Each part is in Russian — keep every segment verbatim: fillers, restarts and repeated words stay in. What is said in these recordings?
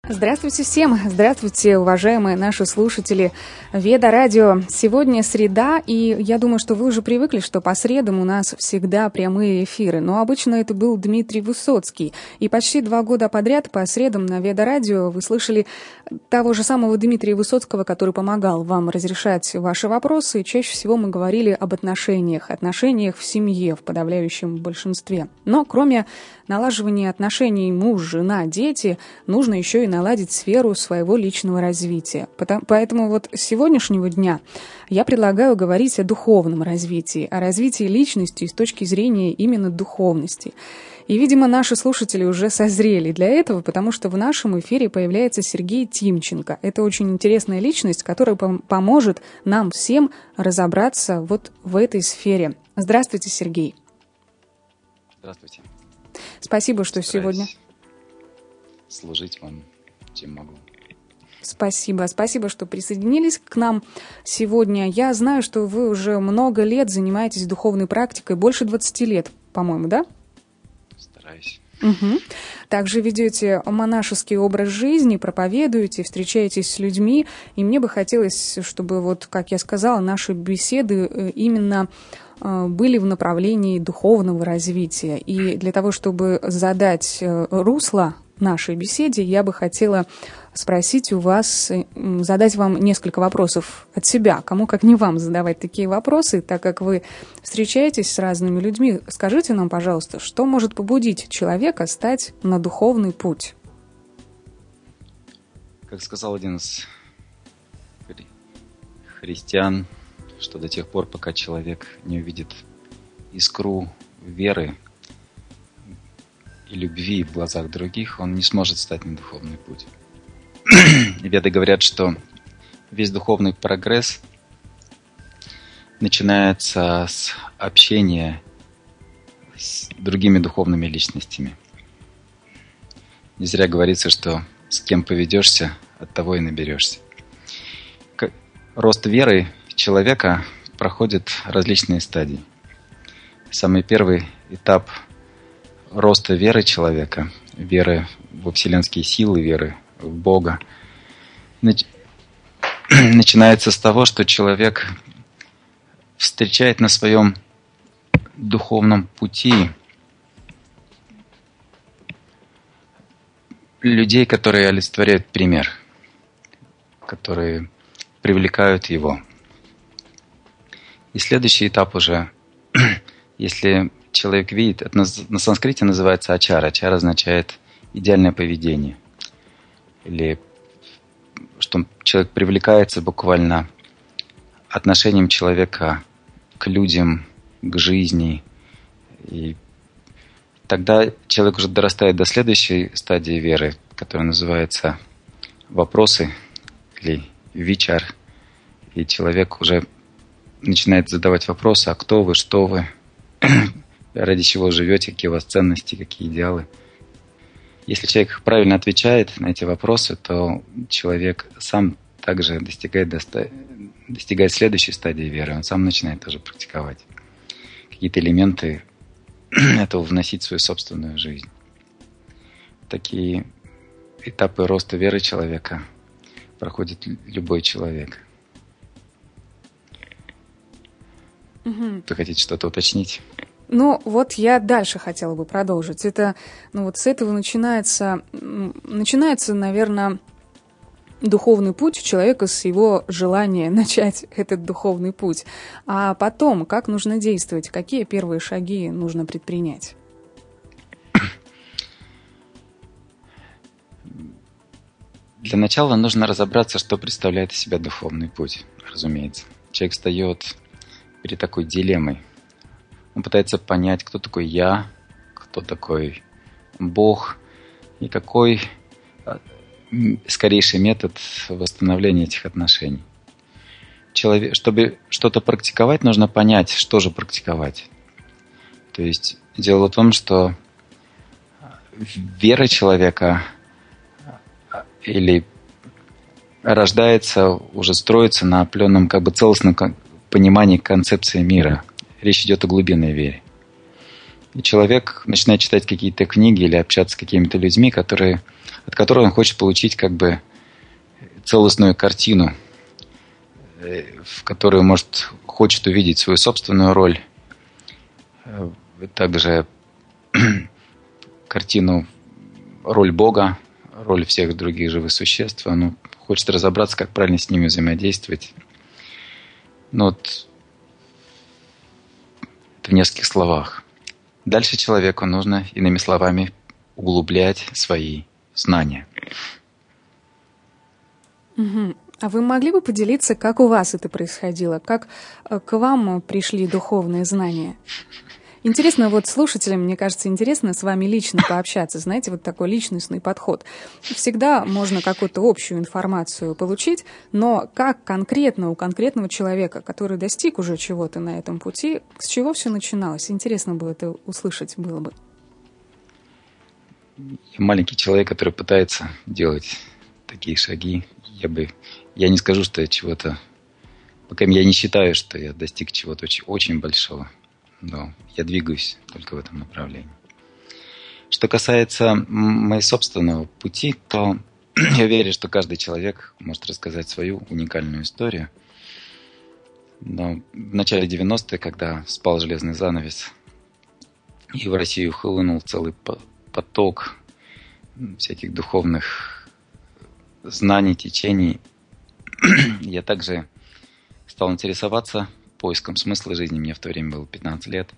Здравствуйте всем! Здравствуйте, уважаемые наши слушатели Веда Радио. Сегодня среда, и я думаю, что вы уже привыкли, что по средам у нас всегда прямые эфиры. Но обычно это был Дмитрий Высоцкий. И почти два года подряд по средам на Веда Радио вы слышали того же самого Дмитрия Высоцкого, который помогал вам разрешать ваши вопросы. И чаще всего мы говорили об отношениях, отношениях в семье в подавляющем большинстве. Но кроме налаживания отношений муж, жена, дети, нужно еще и наладить сферу своего личного развития. Поэтому вот с сегодняшнего дня я предлагаю говорить о духовном развитии, о развитии личности с точки зрения именно духовности. И, видимо, наши слушатели уже созрели для этого, потому что в нашем эфире появляется Сергей Тимченко. Это очень интересная личность, которая пом- поможет нам всем разобраться вот в этой сфере. Здравствуйте, Сергей. Здравствуйте. Спасибо, что Стараюсь сегодня... служить вам, чем могу. Спасибо. Спасибо, что присоединились к нам сегодня. Я знаю, что вы уже много лет занимаетесь духовной практикой, больше двадцати лет, по-моему, да? Стараюсь. Угу. Также ведете монашеский образ жизни, проповедуете, встречаетесь с людьми. И мне бы хотелось, чтобы, вот, как я сказала, наши беседы именно были в направлении духовного развития. И для того, чтобы задать русло нашей беседе, я бы хотела спросить у вас, задать вам несколько вопросов от себя. Кому, как не вам, задавать такие вопросы, так как вы встречаетесь с разными людьми. Скажите нам, пожалуйста, что может побудить человека стать на духовный путь? Как сказал один из хри- христиан, что до тех пор, пока человек не увидит искру веры и любви в глазах других, он не сможет стать на духовный путь. Веды говорят, что весь духовный прогресс начинается с общения с другими духовными личностями. Не зря говорится, что с кем поведешься, от того и наберешься. Рост веры человека проходит различные стадии. Самый первый этап роста веры человека, веры во вселенские силы, веры в Бога, начинается с того, что человек встречает на своем духовном пути людей, которые олицетворяют пример, которые привлекают его. И следующий этап уже, если человек видит, это на, на санскрите называется ачара. Ачара означает идеальное поведение. Или что человек привлекается буквально отношением человека к людям, к жизни. И тогда человек уже дорастает до следующей стадии веры, которая называется вопросы или вичар. И человек уже начинает задавать вопросы: а кто вы, что вы, ради чего живете, какие у вас ценности, какие идеалы. Если человек правильно отвечает на эти вопросы, то человек сам также достигает, доста... достигает следующей стадии веры. Он сам начинает тоже практиковать какие-то элементы этого, вносить в свою собственную жизнь. Такие этапы роста веры человека проходит любой человек. Угу. Вы хотите что-то уточнить? Ну, вот я дальше хотела бы продолжить. Это, ну, вот с этого начинается, начинается, наверное, духовный путь человека с его желания начать этот духовный путь. А потом, как нужно действовать, какие первые шаги нужно предпринять? Для начала нужно разобраться, что представляет из себя духовный путь, разумеется. Человек встает перед такой дилеммой. Он пытается понять, кто такой я, кто такой Бог и какой скорейший метод восстановления этих отношений. Человек, чтобы что-то практиковать, нужно понять, что же практиковать. То есть дело в том, что вера человека или рождается, уже строится на определенном как бы целостном понимании концепции мира. Речь идет о глубинной вере. И человек начинает читать какие-то книги или общаться с какими-то людьми, которые, от которых он хочет получить как бы целостную картину, в которой, может, хочет увидеть свою собственную роль, также картину, роль Бога, роль всех других живых существ. Он хочет разобраться, как правильно с ними взаимодействовать. Ну вот, это в нескольких словах. Дальше человеку нужно, иными словами, углублять свои знания. Угу. А вы могли бы поделиться, как у вас это происходило? Как к вам пришли духовные знания? Интересно, вот слушателям, мне кажется, интересно с вами лично пообщаться. Знаете, вот такой личностный подход. Всегда можно какую-то общую информацию получить, но как конкретно у конкретного человека, который достиг уже чего-то на этом пути, с чего все начиналось? Интересно было это услышать было бы. Я маленький человек, который пытается делать такие шаги. Я бы, я не скажу, что я чего-то... Пока я не считаю, что я достиг чего-то очень, очень большого. Но я двигаюсь только в этом направлении. Что касается моего собственного пути, то я верю, что каждый человек может рассказать свою уникальную историю. Но в начале девяностых, когда спал железный занавес, и в Россию хлынул целый поток всяких духовных знаний, течений, я также стал интересоваться поиском смысла жизни. Мне в то время было пятнадцать лет.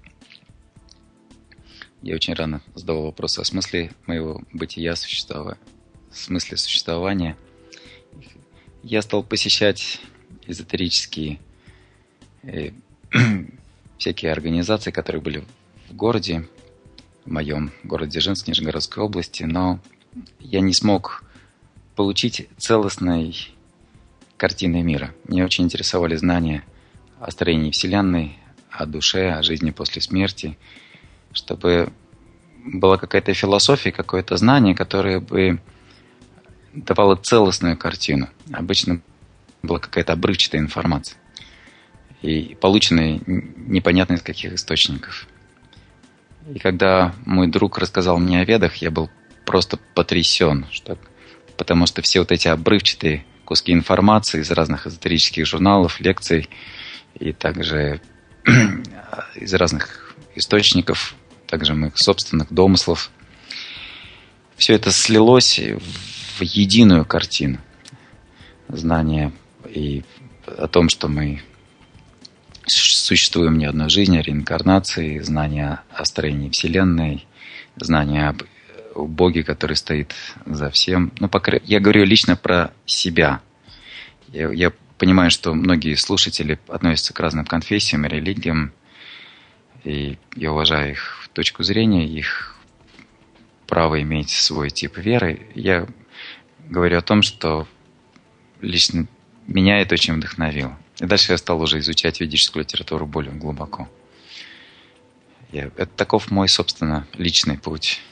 Я очень рано задавал вопросы о смысле моего бытия, существования, смысле существования. Я стал посещать эзотерические э, всякие организации, которые были в городе, в моем городе Дзержинск, Нижегородской области, но я не смог получить целостной картины мира. Меня очень интересовали знания о строении Вселенной, о душе, о жизни после смерти, чтобы была какая-то философия, какое-то знание, которое бы давало целостную картину. Обычно была какая-то обрывчатая информация, и полученная непонятно из каких источников. И когда мой друг рассказал мне о Ведах, я был просто потрясен, что, потому что все вот эти обрывчатые куски информации из разных эзотерических журналов, лекций и также из разных источников, также моих собственных домыслов, все это слилось в единую картину. Знание и о том, что мы существуем не одной жизни, о реинкарнации, знание о строении Вселенной, знание об Боге, который стоит за всем. Ну, пока я говорю лично про себя. Я, я понимаю, что многие слушатели относятся к разным конфессиям и религиям, и я уважаю их точку зрения, их право иметь свой тип веры. Я говорю о том, что лично меня это очень вдохновило. И дальше я стал уже изучать ведическую литературу более глубоко. Я, это таков мой, собственно, личный путь.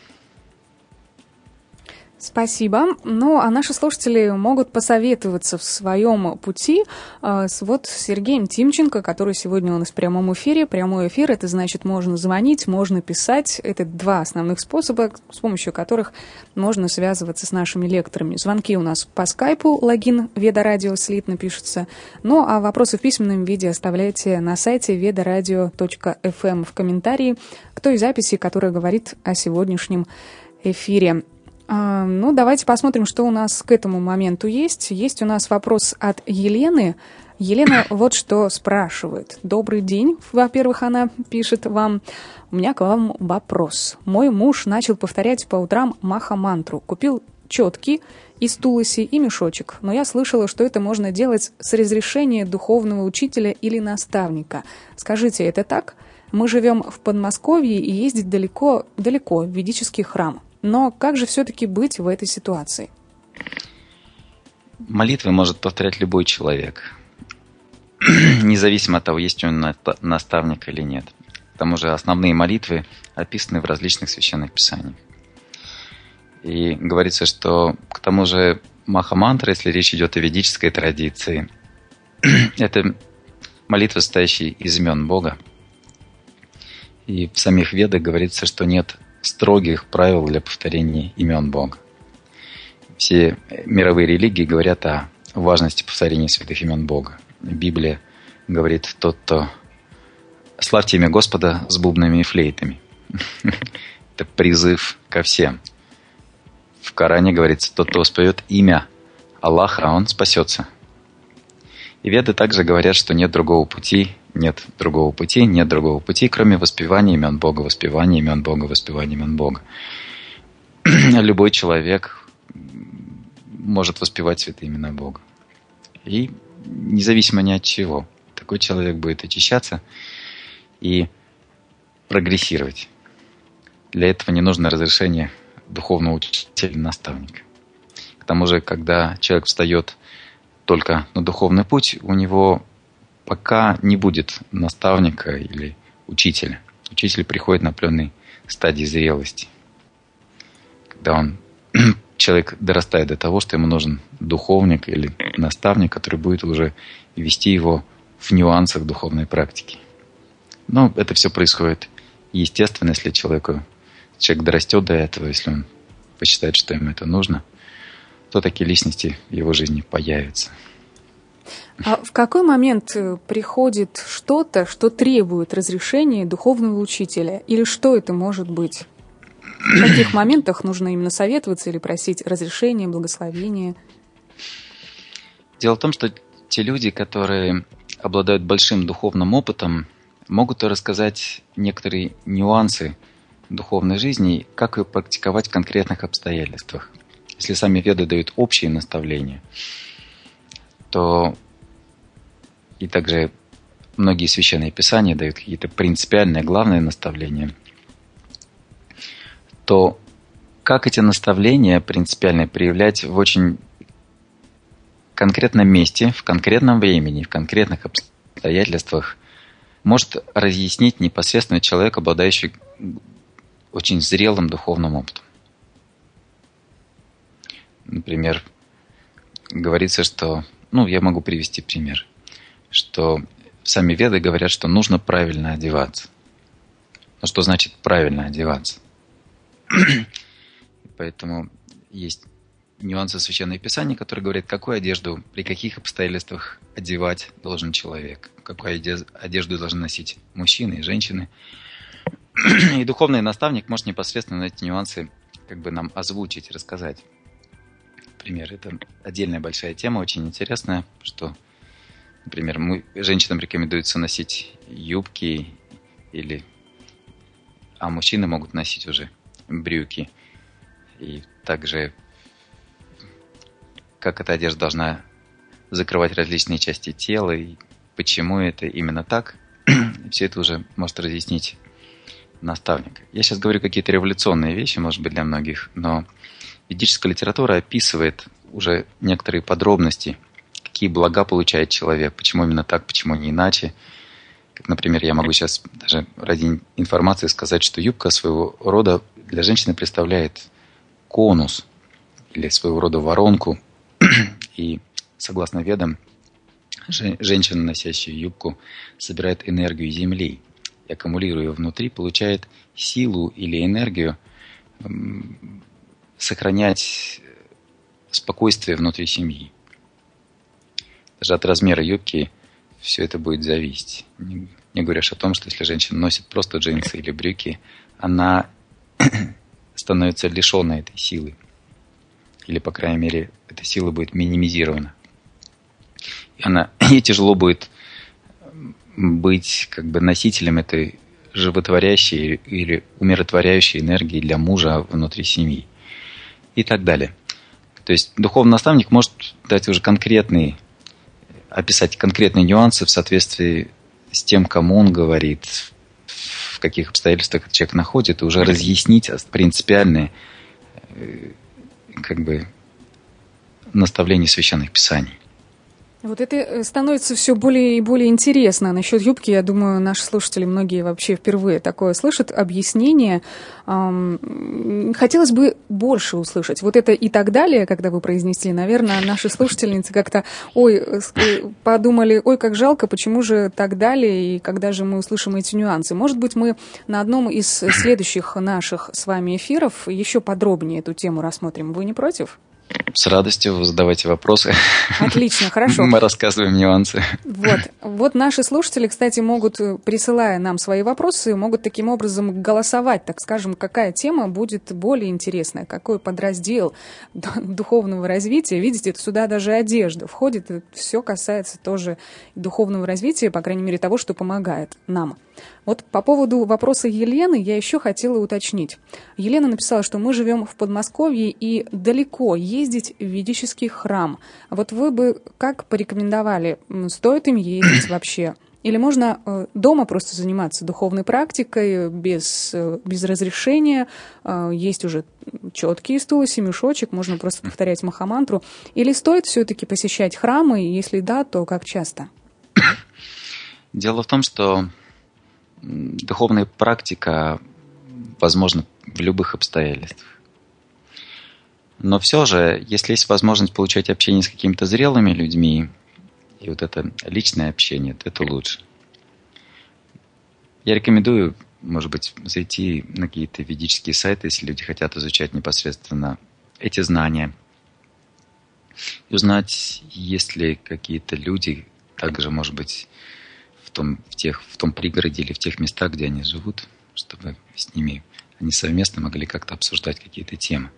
Спасибо. Ну, а наши слушатели могут посоветоваться в своем пути э, с вот Сергеем Тимченко, который сегодня у нас в прямом эфире. Прямой эфир — это значит, можно звонить, можно писать. Это два основных способа, с помощью которых можно связываться с нашими лекторами. Звонки у нас по скайпу, логин Ведарадио слитно пишется. Ну, а вопросы в письменном виде оставляйте на сайте ведарадио точка эф эм в комментарии к той записи, которая говорит о сегодняшнем эфире. Ну, давайте посмотрим, что у нас к этому моменту есть. Есть у нас вопрос от Елены. Елена вот что спрашивает. Добрый день, во-первых, она пишет вам. У меня к вам вопрос. Мой муж начал повторять по утрам маха-мантру. Купил четки из тулоси и мешочек. Но я слышала, что это можно делать с разрешения духовного учителя или наставника. Скажите, это так? Мы живем в Подмосковье и ездить далеко, далеко в ведический храм. Но как же все-таки быть в этой ситуации? Молитвы может повторять любой человек, независимо от того, есть он наставник или нет. К тому же основные молитвы описаны в различных священных писаниях. И говорится, что к тому же маха-мантра, если речь идет о ведической традиции, это молитва, состоящая из имен Бога. И в самих Ведах говорится, что нет строгих правил для повторения имен Бога. Все мировые религии говорят о важности повторения святых имен Бога. Библия говорит: тот, кто славьте имя Господа с бубнами и флейтами. Это призыв ко всем. В Коране говорится: тот, кто воспоет имя Аллаха, он спасется. И Веды также говорят, что нет другого пути, нет другого пути, нет другого пути, кроме воспевания имен Бога, воспевания имен Бога, воспевания имен Бога. Любой человек может воспевать святые имена Бога. И независимо ни от чего, такой человек будет очищаться и прогрессировать. Для этого не нужно разрешение духовного учителя, наставника. К тому же, когда человек встает только на духовный путь, у него пока не будет наставника или учителя. Учитель приходит на определенной стадии зрелости. Когда он, человек дорастает до того, что ему нужен духовник или наставник, который будет уже вести его в нюансах духовной практики. Но это все происходит естественно, если человеку, человек дорастет до этого, если он посчитает, что ему это нужно, то такие личности в его жизни появятся. А в какой момент приходит что-то, что требует разрешения духовного учителя? Или что это может быть? В каких моментах нужно именно советоваться или просить разрешения, благословения? Дело в том, что те люди, которые обладают большим духовным опытом, могут рассказать некоторые нюансы духовной жизни, как ее практиковать в конкретных обстоятельствах. Если сами Веды дают общие наставления, то и также многие священные писания дают какие-то принципиальные, главные наставления, то как эти наставления принципиальные проявлять в очень конкретном месте, в конкретном времени, в конкретных обстоятельствах, может разъяснить непосредственно человек, обладающий очень зрелым духовным опытом. Например, говорится, что, ну, я могу привести пример, что сами Веды говорят, что нужно правильно одеваться. Но что значит правильно одеваться? Поэтому есть нюансы Священного Писания, которые говорят, какую одежду, при каких обстоятельствах одевать должен человек, какую одежду должны носить мужчины и женщины. И духовный наставник может непосредственно эти нюансы как бы нам озвучить, рассказать. Например, это отдельная большая тема, очень интересная, что, например, мы, женщинам рекомендуется носить юбки, или, а мужчины могут носить уже брюки. И также, как эта одежда должна закрывать различные части тела, и почему это именно так, все это уже может разъяснить наставник. Я сейчас говорю какие-то революционные вещи, может быть, для многих, но ведическая литература описывает уже некоторые подробности, какие блага получает человек, почему именно так, почему не иначе. Как, например, я могу сейчас даже ради информации сказать, что юбка своего рода для женщины представляет конус или своего рода воронку. И согласно Ведам, женщина, носящая юбку, собирает энергию Земли и, аккумулируя ее внутри, получает силу или энергию сохранять спокойствие внутри семьи. Даже от размера юбки все это будет зависеть. Не, не говоря о том, что если женщина носит просто джинсы или брюки, она становится лишенной этой силы. Или, по крайней мере, эта сила будет минимизирована. И она, ей тяжело будет быть как бы носителем этой животворящей или умиротворяющей энергии для мужа внутри семьи. И так далее. То есть духовный наставник может дать уже конкретные, описать конкретные нюансы в соответствии с тем, кому он говорит, в каких обстоятельствах человек находится, и уже разъяснить принципиальные как бы наставления священных писаний. Вот это становится все более и более интересно. Насчет юбки, я думаю, наши слушатели, многие вообще впервые такое слышат, объяснение. Хотелось бы больше услышать. Вот это и так далее, когда вы произнесли, наверное, наши слушательницы как-то, ой, подумали, ой, как жалко, почему же так далее, и когда же мы услышим эти нюансы. Может быть, мы на одном из следующих наших с вами эфиров еще подробнее эту тему рассмотрим. Вы не против? С радостью задавайте вопросы. Отлично, хорошо. Мы рассказываем нюансы. Вот. Вот наши слушатели, кстати, могут, присылая нам свои вопросы, могут таким образом голосовать, так скажем, какая тема будет более интересная, какой подраздел духовного развития. Видите, сюда даже одежда входит, и все касается тоже духовного развития, по крайней мере, того, что помогает нам. Вот по поводу вопроса Елены я еще хотела уточнить. Елена написала, что мы живем в Подмосковье и далеко ездить в ведический храм. Вот вы бы как порекомендовали, стоит им ездить вообще? Или можно дома просто заниматься духовной практикой без, без разрешения? Есть уже четкие стулы, семишочек, можно просто повторять махамантру. Или стоит все-таки посещать храмы? Если да, то как часто? Дело в том, что духовная практика возможна в любых обстоятельствах. Но все же, если есть возможность получать общение с какими-то зрелыми людьми, и вот это личное общение, то это лучше. Я рекомендую, может быть, зайти на какие-то ведические сайты, если люди хотят изучать непосредственно эти знания, и узнать, есть ли какие-то люди, также, может быть, в том, в, тех, в том пригороде или в тех местах, где они живут, чтобы с ними они совместно могли как-то обсуждать какие-то темы.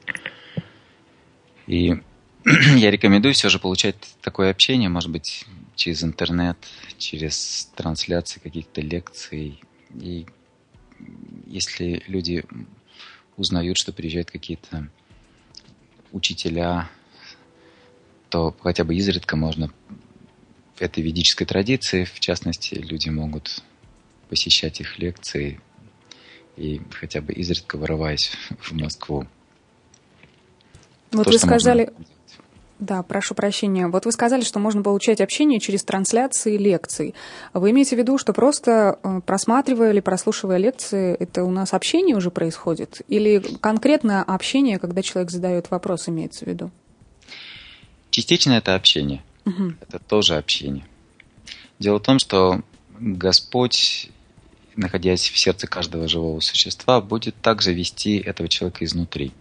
И я рекомендую все же получать такое общение, может быть, через интернет, через трансляции каких-то лекций. И если люди узнают, что приезжают какие-то учителя, то хотя бы изредка можно в этой ведической традиции, в частности, люди могут посещать их лекции и хотя бы изредка вырываясь в Москву. Вот то, вы сказали... Можно... Да, прошу прощения. Вот вы сказали, что можно получать общение через трансляции лекций. Вы имеете в виду, что просто просматривая или прослушивая лекции, это у нас общение уже происходит? Или конкретно общение, когда человек задает вопрос, имеется в виду? Частично это общение. Угу. Это тоже общение. Дело в том, что Господь, находясь в сердце каждого живого существа, будет также вести этого человека изнутри.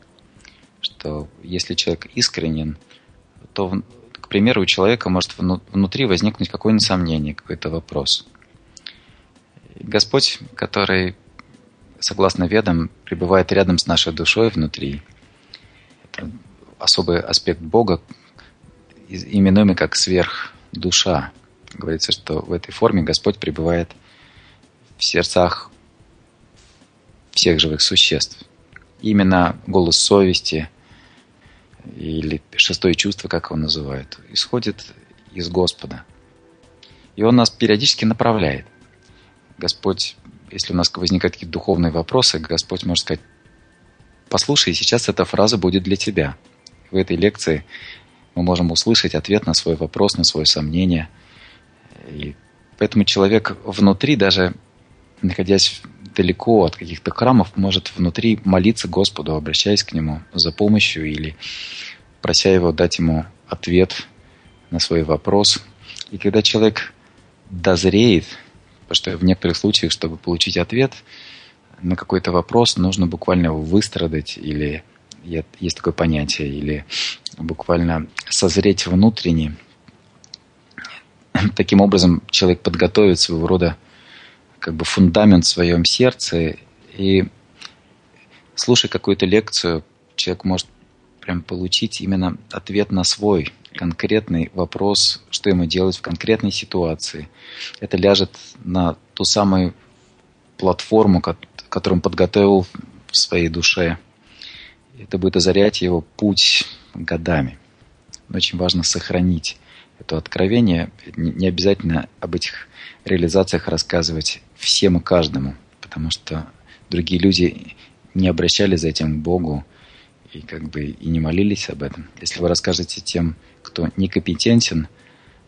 Что если человек искренен, то, к примеру, у человека может внутри возникнуть какое-нибудь сомнение, какой-то вопрос. Господь, который, согласно Ведам, пребывает рядом с нашей душой внутри, это особый аспект Бога, именуемый как сверхдуша. Говорится, что в этой форме Господь пребывает в сердцах всех живых существ. Именно голос совести или шестое чувство, как его называют, исходит из Господа. И Он нас периодически направляет. Господь, если у нас возникают какие-то духовные вопросы, Господь может сказать: послушай, сейчас эта фраза будет для тебя. В этой лекции мы можем услышать ответ на свой вопрос, на свое сомнение. И поэтому человек внутри, даже находясь далеко от каких-то храмов, может внутри молиться Господу, обращаясь к Нему за помощью или прося Его дать ему ответ на свой вопрос. И когда человек дозреет, потому что в некоторых случаях, чтобы получить ответ на какой-то вопрос, нужно буквально его выстрадать, или есть такое понятие, или буквально созреть внутренне. Таким образом, человек подготовит своего рода как бы фундамент в своем сердце, и слушая какую-то лекцию, человек может прям получить именно ответ на свой конкретный вопрос, что ему делать в конкретной ситуации. Это ляжет на ту самую платформу, которую он подготовил в своей душе. Это будет озарять его путь годами. Очень важно сохранить это откровение. Не обязательно об этих реализациях рассказывать всем и каждому, потому что другие люди не обращались за этим к Богу и как бы и не молились об этом. Если вы расскажете тем, кто некомпетентен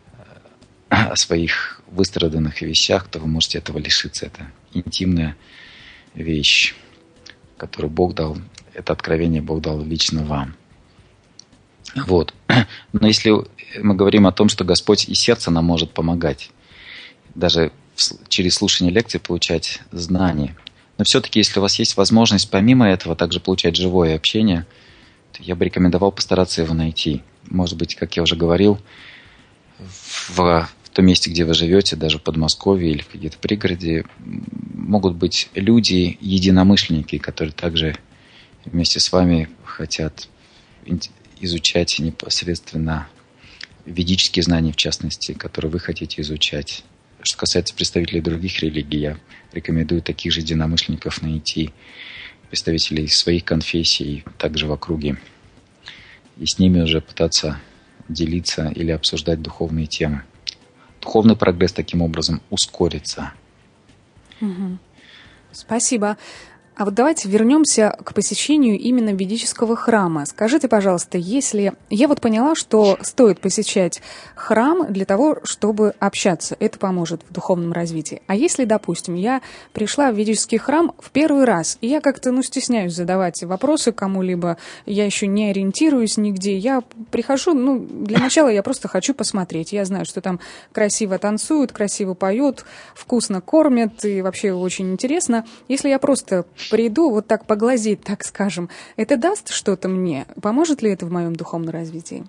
о своих выстраданных вещах, то вы можете этого лишиться. Это интимная вещь, которую Бог дал, это откровение Бог дал лично вам. Вот. Но если мы говорим о том, что Господь и сердце нам может помогать, даже через слушание лекций получать знания, но все-таки, если у вас есть возможность помимо этого также получать живое общение, то я бы рекомендовал постараться его найти. Может быть, как я уже говорил, в, в том месте, где вы живете, даже в Подмосковье или в какие-то пригороде, могут быть люди, единомышленники, которые также вместе с вами хотят изучать непосредственно ведические знания, в частности, которые вы хотите изучать. Что касается представителей других религий, я рекомендую таких же единомышленников найти, представителей своих конфессий также в округе, и с ними уже пытаться делиться или обсуждать духовные темы. Духовный прогресс таким образом ускорится. Угу. Спасибо. А вот давайте вернемся к посещению именно ведического храма. Скажите, пожалуйста, если... Я вот поняла, что стоит посещать храм для того, чтобы общаться. Это поможет в духовном развитии. А если, допустим, я пришла в ведический храм в первый раз, и я как-то, ну, стесняюсь задавать вопросы кому-либо, я еще не ориентируюсь нигде, я прихожу, ну, для начала я просто хочу посмотреть. Я знаю, что там красиво танцуют, красиво поют, вкусно кормят, и вообще очень интересно. Если я просто приду вот так поглазеть, так скажем, это даст что-то мне? Поможет ли это в моем духовном развитии?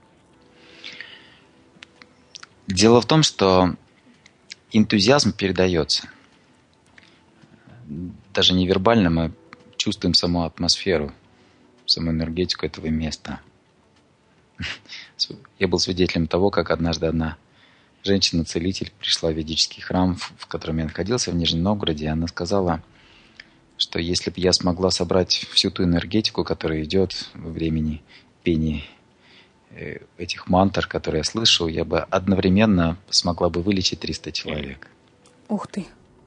Дело в том, что энтузиазм передается. Даже невербально мы чувствуем саму атмосферу, саму энергетику этого места. Я был свидетелем того, как однажды одна женщина-целитель пришла в ведический храм, в котором я находился, в Нижнем Новгороде, и она сказала, что если бы я смогла собрать всю ту энергетику, которая идет во времени пения этих мантр, которые я слышал, я бы одновременно смогла бы вылечить триста человек. Ух ты!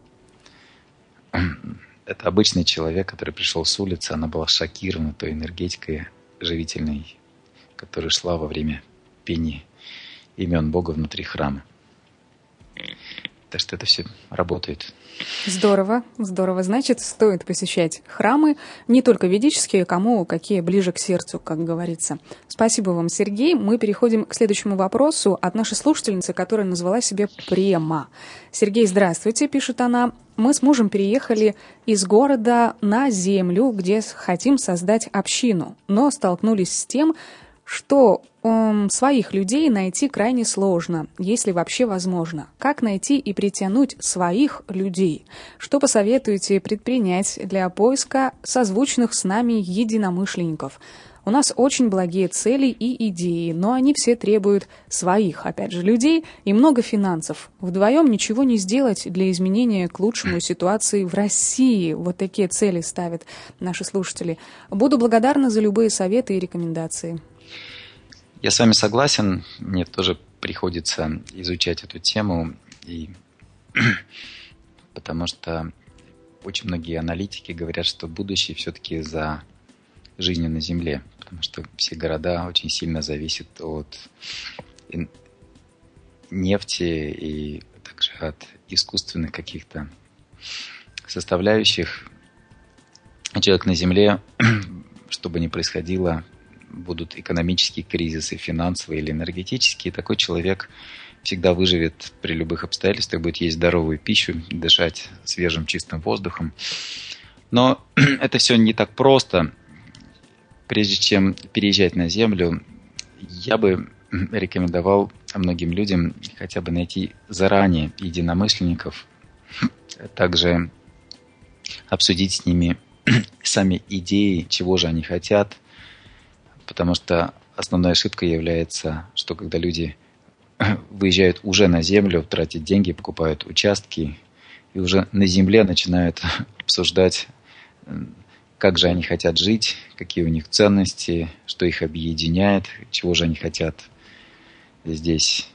Это обычный человек, который пришел с улицы, она была шокирована той энергетикой живительной, которая шла во время пения имен Бога внутри храма. Так что это все работает. Здорово, здорово. Значит, стоит посещать храмы, не только ведические, кому какие ближе к сердцу, как говорится. Спасибо вам, Сергей. Мы переходим к следующему вопросу от нашей слушательницы, которая назвала себя Према. Сергей, здравствуйте, пишет она. Мы с мужем переехали из города на землю, где хотим создать общину, но столкнулись с тем, что э, своих людей найти крайне сложно, если вообще возможно. Как найти и притянуть своих людей? Что посоветуете предпринять для поиска созвучных с нами единомышленников? У нас очень благие цели и идеи, но они все требуют своих, опять же, людей и много финансов. Вдвоем ничего не сделать для изменения к лучшему ситуации в России. Вот такие цели ставят наши слушатели. Буду благодарна за любые советы и рекомендации. Я с вами согласен. Мне тоже приходится изучать эту тему, и... потому что очень многие аналитики говорят, что будущее все-таки за жизнью на Земле, потому что все города очень сильно зависят от нефти и также от искусственных каких-то составляющих. Человек на Земле, что бы ни происходило, будут экономические кризисы, финансовые или энергетические, такой человек всегда выживет при любых обстоятельствах, будет есть здоровую пищу, дышать свежим чистым воздухом. Но это все не так просто. Прежде чем переезжать на Землю, я бы рекомендовал многим людям хотя бы найти заранее единомышленников, также обсудить с ними сами идеи, чего же они хотят, потому что основной ошибкой является, что когда люди выезжают уже на Землю, тратят деньги, покупают участки, и уже на Земле начинают обсуждать, как же они хотят жить, какие у них ценности, что их объединяет, чего же они хотят здесь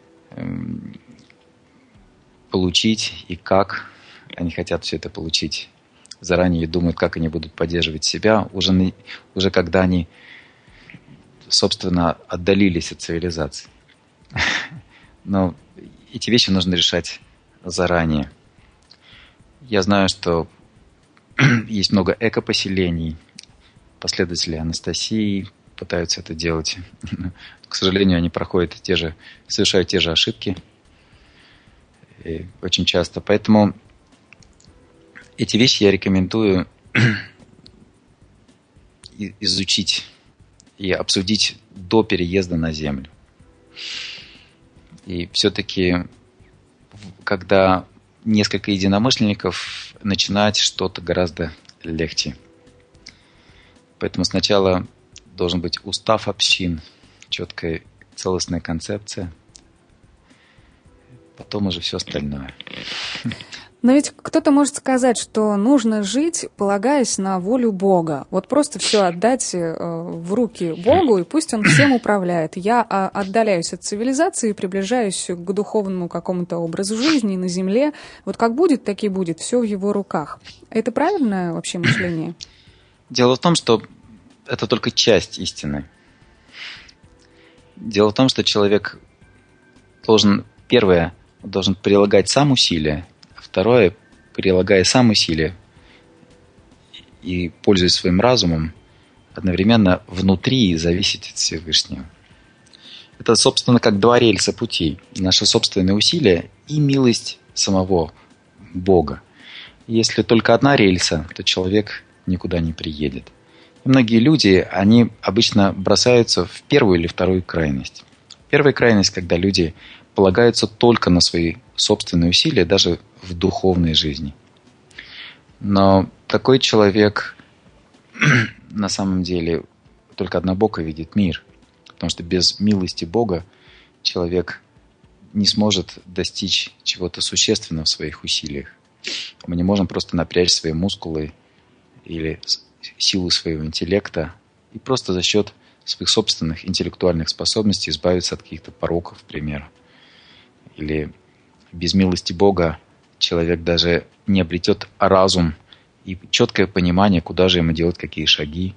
получить и как они хотят все это получить. Заранее думают, как они будут поддерживать себя, уже, уже когда они, собственно, отдалились от цивилизации. Но эти вещи нужно решать заранее. Я знаю, что есть много эко-поселений, последователи Анастасии пытаются это делать. К сожалению, они проходят те же, совершают те же ошибки и очень часто. Поэтому эти вещи я рекомендую изучить и обсудить до переезда на Землю. И все-таки, когда несколько единомышленников, начинать что-то гораздо легче. Поэтому сначала должен быть устав общин, четкая целостная концепция, потом уже все остальное. Но ведь кто-то может сказать, что нужно жить, полагаясь на волю Бога. Вот просто все отдать в руки Богу, и пусть Он всем управляет. Я отдаляюсь от цивилизации, приближаюсь к духовному какому-то образу жизни на земле. Вот как будет, так и будет. Все в Его руках. Это правильное вообще мышление? Дело в том, что это только часть истины. Дело в том, что человек должен, первое, должен прилагать сам усилия, второе, прилагая сам усилия и пользуясь своим разумом, одновременно внутри зависеть от Всевышнего. Это, собственно, как два рельса пути. Наши собственные усилия и милость самого Бога. Если только одна рельса, то человек никуда не приедет. И многие люди, они обычно бросаются в первую или вторую крайность. Первая крайность, когда люди полагаются только на свои собственные усилия, даже в духовной жизни. Но такой человек на самом деле только однобоко видит мир. Потому что без милости Бога человек не сможет достичь чего-то существенного в своих усилиях. Мы не можем просто напрячь свои мускулы или силу своего интеллекта и просто за счет своих собственных интеллектуальных способностей избавиться от каких-то пороков, к примеру. Или без милости Бога человек даже не обретет разум и четкое понимание, куда же ему делать какие шаги.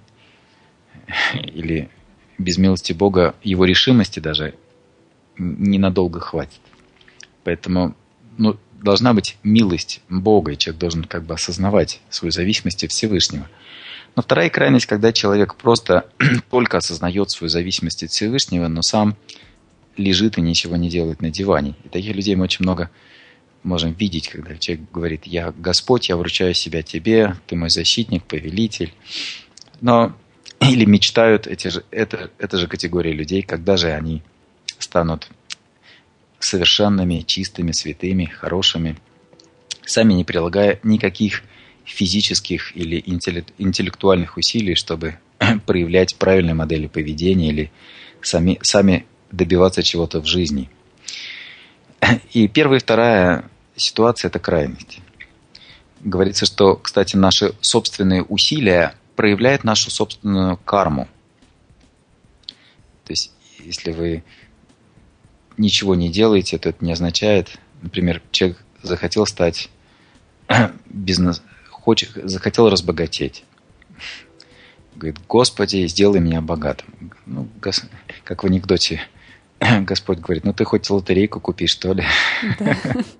Или без милости Бога его решимости даже ненадолго хватит. Поэтому ну, должна быть милость Бога, и человек должен как бы осознавать свою зависимость от Всевышнего. Но вторая крайность, когда человек просто только осознает свою зависимость от Всевышнего, но сам лежит и ничего не делает на диване. И таких людей мы очень много можем видеть, когда человек говорит: «Я Господь, я вручаю себя Тебе, Ты мой защитник, повелитель». Но или мечтают, эти же, это, это же категория людей, когда же они станут совершенными, чистыми, святыми, хорошими, сами не прилагая никаких физических или интеллектуальных усилий, чтобы проявлять правильные модели поведения или сами, сами добиваться чего-то в жизни. И первая и вторая ситуация – это крайности. Говорится, что, кстати, наши собственные усилия проявляют нашу собственную карму. То есть, если вы ничего не делаете, то это не означает, например, человек захотел стать бизнес, хочет, захотел разбогатеть. Говорит: «Господи, сделай меня богатым». Ну, гос, как в анекдоте Господь говорит: «Ну ты хоть лотерейку купи, что ли?» Да.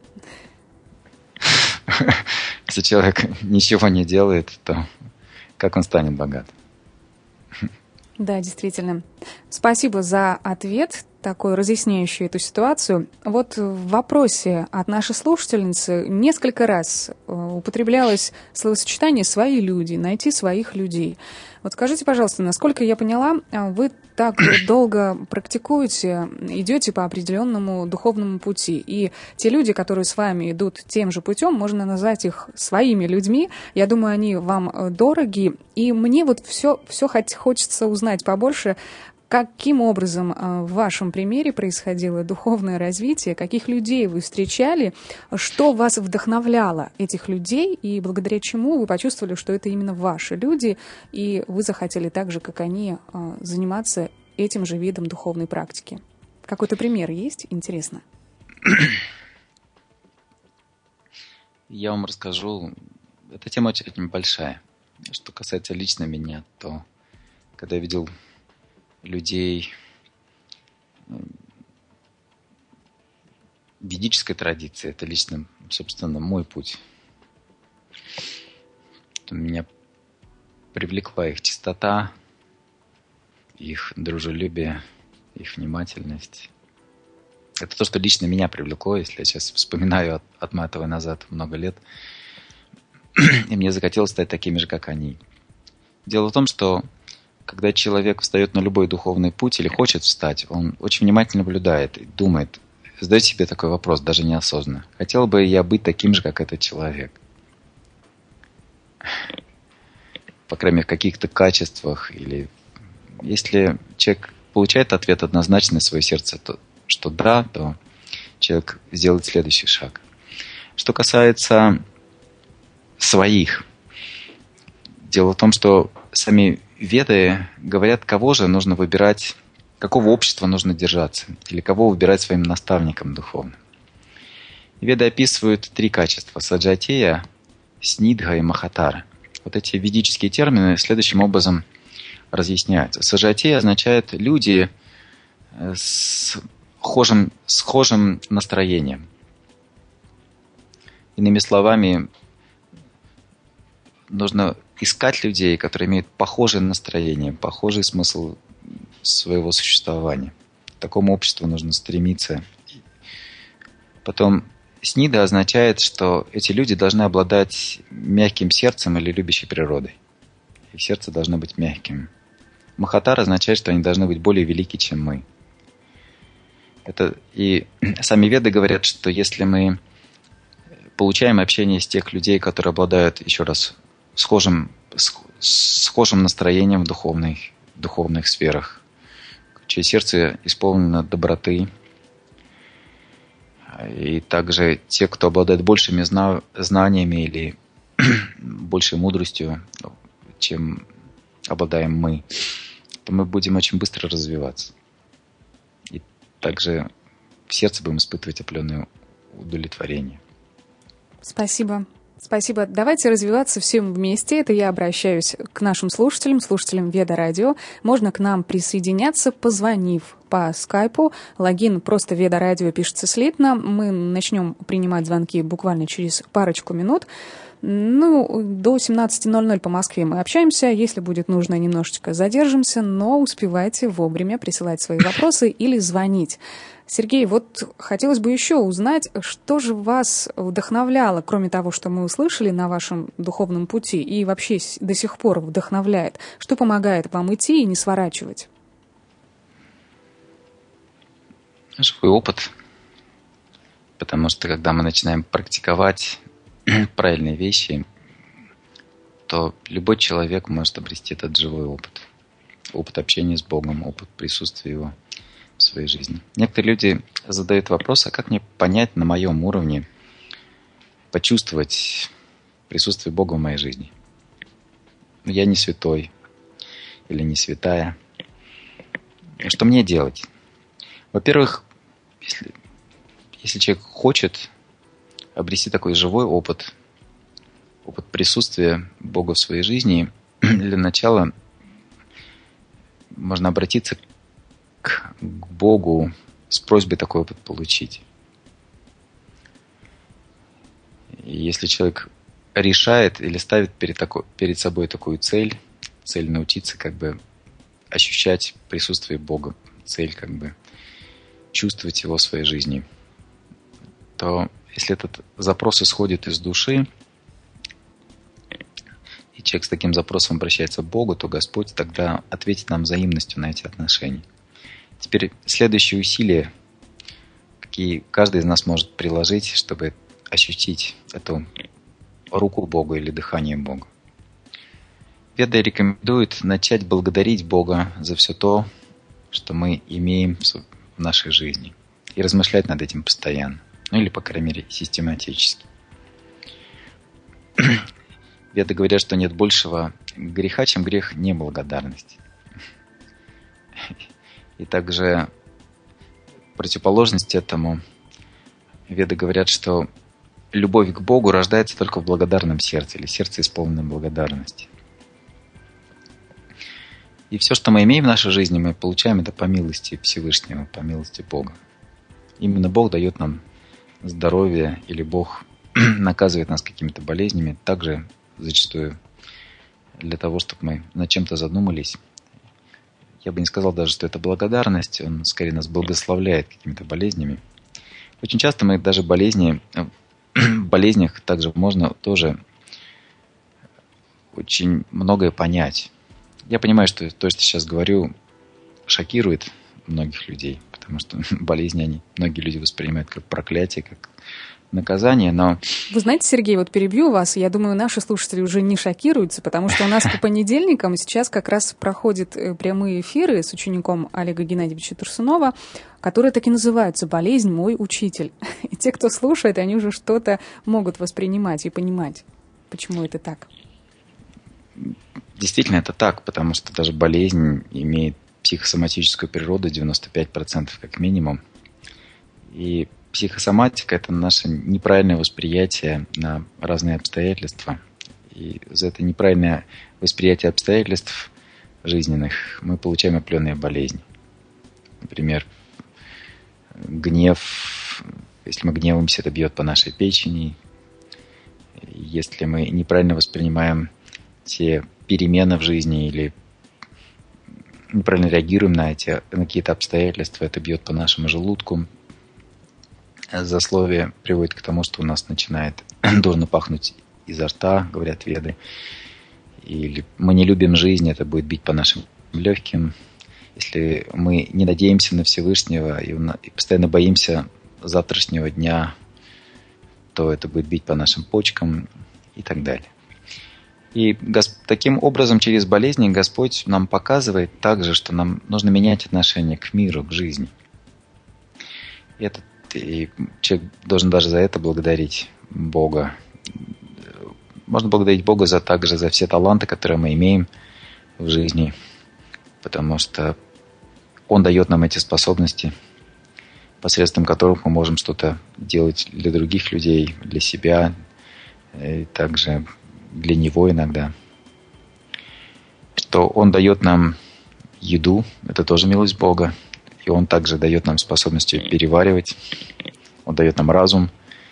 Если человек ничего не делает, то как он станет богатым? Да, действительно. Спасибо за ответ, такой разъясняющий эту ситуацию. Вот в вопросе от нашей слушательницы несколько раз употреблялось словосочетание «свои люди», «найти своих людей». Вот скажите, пожалуйста, насколько я поняла, вы так долго практикуете, идете по определенному духовному пути, и те люди, которые с вами идут тем же путем, можно назвать их своими людьми. Я думаю, они вам дороги, и мне вот все, все хочется узнать побольше. Каким образом в вашем примере происходило духовное развитие? Каких людей вы встречали? Что вас вдохновляло этих людей? И благодаря чему вы почувствовали, что это именно ваши люди, и вы захотели так же, как они, заниматься этим же видом духовной практики? Какой-то пример есть? Интересно. Я вам расскажу. Эта тема очень большая. Что касается лично меня, то когда я видел людей в ведической традиции, это лично, собственно, мой путь. Меня привлекла их чистота, их дружелюбие, их внимательность. Это то, что лично меня привлекло, если я сейчас вспоминаю, от, отматывая назад много лет, и мне захотелось стать такими же, как они. Дело в том, что когда человек встает на любой духовный путь или хочет встать, он очень внимательно наблюдает и думает, задает себе такой вопрос, даже неосознанно. Хотел бы я быть таким же, как этот человек? По крайней мере, в каких-то качествах. Или если человек получает ответ однозначный в свое сердце, то, что да, то человек сделает следующий шаг. Что касается своих, дело в том, что сами веды говорят, кого же нужно выбирать, какого общества нужно держаться, или кого выбирать своим наставником духовным. Веды описывают три качества – саджатея, снидха и махатара. Вот эти ведические термины следующим образом разъясняются. Саджатея означает люди с схожим, схожим настроением. Иными словами, нужно искать людей, которые имеют похожее настроение, похожий смысл своего существования. К такому обществу нужно стремиться. Потом снида означает, что эти люди должны обладать мягким сердцем или любящей природой. Их сердце должно быть мягким. Махатар означает, что они должны быть более велики, чем мы. Это, и сами веды говорят, что если мы получаем общение с тех людей, которые обладают, еще раз, схожим, схожим настроением в духовных, духовных сферах, чье сердце исполнено доброты, и также те, кто обладает большими знаниями или большей мудростью, чем обладаем мы, то мы будем очень быстро развиваться. И также в сердце будем испытывать определенное удовлетворение. Спасибо. Спасибо. Давайте развиваться всем вместе. Это я обращаюсь к нашим слушателям, слушателям Веда Радио. Можно к нам присоединяться, позвонив по скайпу. Логин просто Веда Радио пишется слитно. Мы начнем принимать звонки буквально через парочку минут. Ну, до семнадцати ноль-ноль по Москве мы общаемся. Если будет нужно, немножечко задержимся, но успевайте вовремя присылать свои вопросы или звонить. Сергей, вот хотелось бы еще узнать, что же вас вдохновляло, кроме того, что мы услышали на вашем духовном пути, и вообще до сих пор вдохновляет? Что помогает вам идти и не сворачивать? Живой опыт. Потому что когда мы начинаем практиковать правильные вещи, то любой человек может обрести этот живой опыт. Опыт общения с Богом, опыт присутствия Его в своей жизни. Некоторые люди задают вопрос, а как мне понять на моем уровне, почувствовать присутствие Бога в моей жизни? Я не святой или не святая. Что мне делать? Во-первых, если, если человек хочет обрести такой живой опыт, опыт присутствия Бога в своей жизни, для начала можно обратиться к Богу с просьбой такой опыт получить. И если человек решает или ставит перед, такой, перед собой такую цель, цель научиться как бы ощущать присутствие Бога, цель как бы чувствовать Его в своей жизни, то если этот запрос исходит из души, и человек с таким запросом обращается к Богу, то Господь тогда ответит нам взаимностью на эти отношения. Теперь следующие усилия, какие каждый из нас может приложить, чтобы ощутить эту руку Бога или дыхание Бога. Веды рекомендуют начать благодарить Бога за все то, что мы имеем в нашей жизни, и размышлять над этим постоянно, ну или, по крайней мере, систематически. Веды говорят, что нет большего греха, чем грех неблагодарности. И также противоположность этому, веды говорят, что любовь к Богу рождается только в благодарном сердце, или сердце, исполненном благодарности. И все, что мы имеем в нашей жизни, мы получаем это по милости Всевышнего, по милости Бога. Именно Бог дает нам здоровье или Бог наказывает нас какими-то болезнями, также зачастую для того, чтобы мы над чем-то задумались. Я бы не сказал даже, что это благодарность, Он скорее нас благословляет какими-то болезнями. Очень часто мы даже болезни, в болезнях также можно тоже очень многое понять. Я понимаю, что то, что сейчас говорю, шокирует многих людей, потому что болезни, они, многие люди воспринимают как проклятие, как наказание, но... Вы знаете, Сергей, вот перебью вас, я думаю, наши слушатели уже не шокируются, потому что у нас по понедельникам сейчас как раз проходят прямые эфиры с учеником Олега Геннадьевича Турсунова, которые так и называются «Болезнь. Мой учитель». И те, кто слушает, они уже что-то могут воспринимать и понимать, почему это так. Действительно, это так, потому что даже болезнь имеет психосоматическую природу, девяносто пять процентов как минимум. И психосоматика – это наше неправильное восприятие на разные обстоятельства. И за это неправильное восприятие обстоятельств жизненных мы получаем определенные болезни. Например, гнев. Если мы гневаемся, это бьет по нашей печени. Если мы неправильно воспринимаем те перемены в жизни или неправильно реагируем на эти на какие-то обстоятельства, это бьет по нашему желудку. Злословие приводит к тому, что у нас начинает дурно пахнуть изо рта, говорят веды. Или мы не любим жизнь, это будет бить по нашим легким. Если мы не надеемся на Всевышнего и постоянно боимся завтрашнего дня, то это будет бить по нашим почкам и так далее. И таким образом через болезни Господь нам показывает также, что нам нужно менять отношение к миру, к жизни. И, это, и человек должен даже за это благодарить Бога. Можно благодарить Бога за, также за все таланты, которые мы имеем в жизни, потому что Он дает нам эти способности, посредством которых мы можем что-то делать для других людей, для себя, и также для Него иногда. Что Он дает нам еду, это тоже милость Бога, и Он также дает нам способность ее переваривать, Он дает нам разум,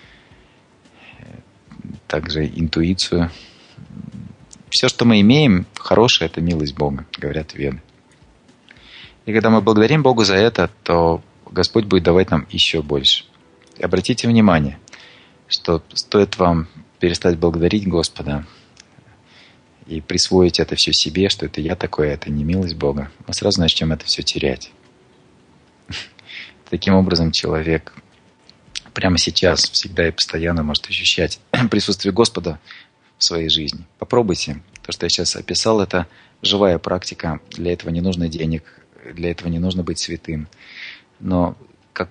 также интуицию. Все, что мы имеем, хорошее, это милость Бога, говорят веды. И когда мы благодарим Богу за это, то Господь будет давать нам еще больше. И обратите внимание, что стоит вам перестать благодарить Господа и присвоить это все себе, что это я такой, это не милость Бога, мы сразу начнем это все терять. Таким образом, человек прямо сейчас, всегда и постоянно может ощущать присутствие Господа в своей жизни. Попробуйте. То, что я сейчас описал, это живая практика. Для этого не нужно денег, для этого не нужно быть святым. Но как,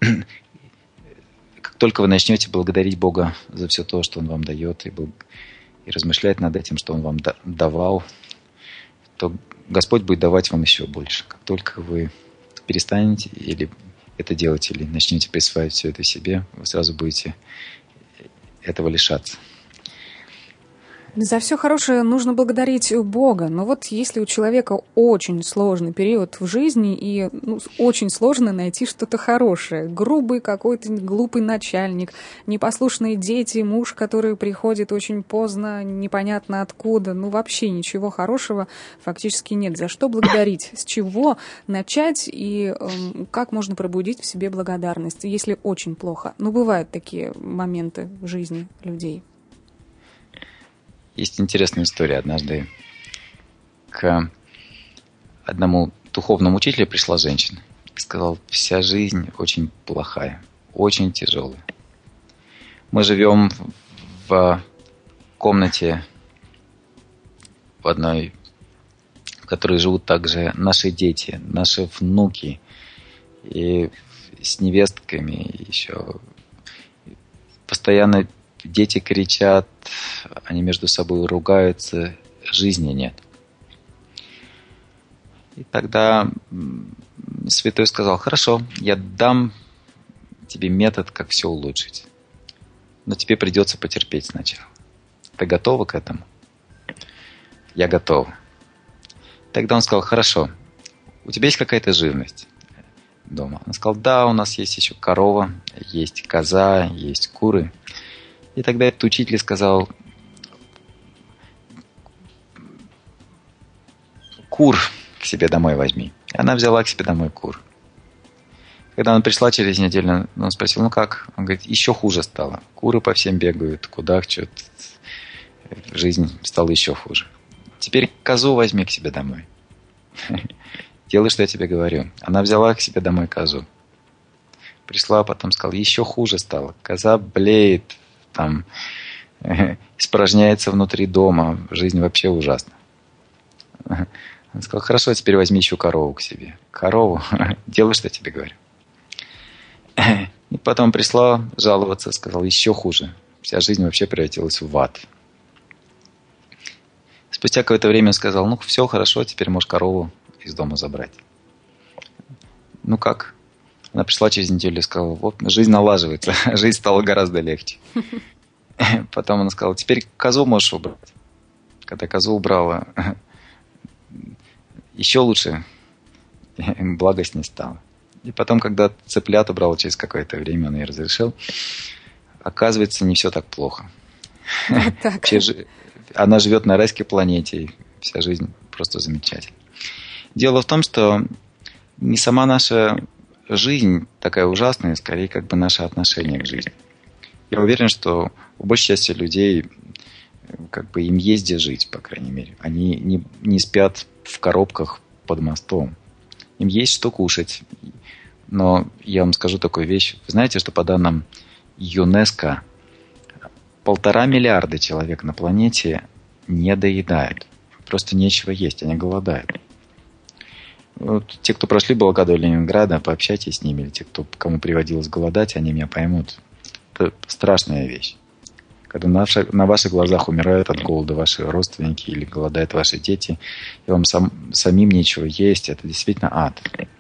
как только вы начнете благодарить Бога за все то, что Он вам дает, и, и размышлять над этим, что Он вам да, давал, то Господь будет давать вам еще больше. Как только вы перестанете или это делать, или начнете присваивать все это себе, вы сразу будете этого лишаться. За все хорошее нужно благодарить Бога. Но вот если у человека очень сложный период в жизни и ну, очень сложно найти что-то хорошее, грубый какой-то глупый начальник, непослушные дети, муж, который приходит очень поздно, непонятно откуда, ну вообще ничего хорошего фактически нет. За что благодарить? С чего начать и э, как можно пробудить в себе благодарность, если очень плохо? Ну бывают такие моменты в жизни людей. Есть интересная история. Однажды к одному духовному учителю пришла женщина и сказала: вся жизнь очень плохая, очень тяжелая. Мы живем в комнате в одной, в которой живут также наши дети, наши внуки, и с невестками еще постоянно дети кричат, они между собой ругаются, жизни нет. И тогда святой сказал: хорошо, я дам тебе метод, как все улучшить. Но тебе придется потерпеть сначала. Ты готова к этому? Я готова. Тогда он сказал: хорошо, у тебя есть какая-то живность. дома? Он сказал, да, у нас есть еще корова, есть коза, есть куры. И тогда этот учитель сказал, кур к себе домой возьми. И она взяла к себе домой кур. Когда она пришла через неделю, он спросил, ну как? Он говорит, еще хуже стало. Куры по всем бегают, кудахчут. Жизнь стала еще хуже. Теперь козу возьми к себе домой. Делай, что я тебе говорю. Она взяла к себе домой козу. Пришла, потом сказала, еще хуже стало. Коза блеет, там, испражняется внутри дома. Жизнь вообще ужасна. Он сказал, хорошо, теперь возьми еще корову к себе. Корову? Делай, что я тебе говорю. И потом пришла жаловаться, сказала, еще хуже. Вся жизнь вообще превратилась в ад. Спустя какое-то время он сказал, ну все, хорошо, теперь можешь корову из дома забрать. Ну как? Она пришла через неделю и сказала, вот, жизнь налаживается, жизнь стала гораздо легче. Потом она сказала, теперь козу можешь убрать. Когда козу убрала, еще лучше, благость не стала. И потом, когда цыплят убрал через какое-то время, он ей разрешил, оказывается, не все так плохо. Вот так. Она живет на райской планете, и вся жизнь просто замечательна. Дело в том, что не сама наша жизнь такая ужасная, скорее как бы наше отношение к жизни. Я уверен, что у большей части людей как бы им есть где жить, по крайней мере. Они не, не спят в коробках под мостом. Им есть что кушать. Но я вам скажу такую вещь. Вы знаете, что по данным ЮНЕСКО полтора миллиарда человек на планете не доедают. Просто нечего есть, они голодают. Вот те, кто прошли блокаду Ленинграда, пообщайтесь с ними. Или те, кто, кому приводилось голодать, они меня поймут. Это страшная вещь. Когда на, на ваших глазах умирают от голода ваши родственники или голодают ваши дети, и вам сам, самим нечего есть, это действительно ад.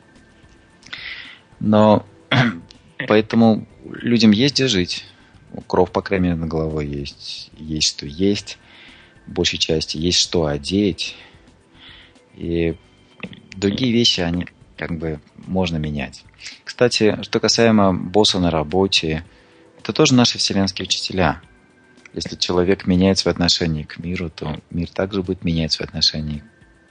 Но поэтому людям есть где жить. Кров, по крайней мере, над головой есть. Есть что есть. В большей части есть что одеть. И другие вещи, они как бы можно менять. Кстати, что касаемо босса на работе, это тоже наши вселенские учителя. Если человек меняет свое отношение к миру, то мир также будет менять свое отношение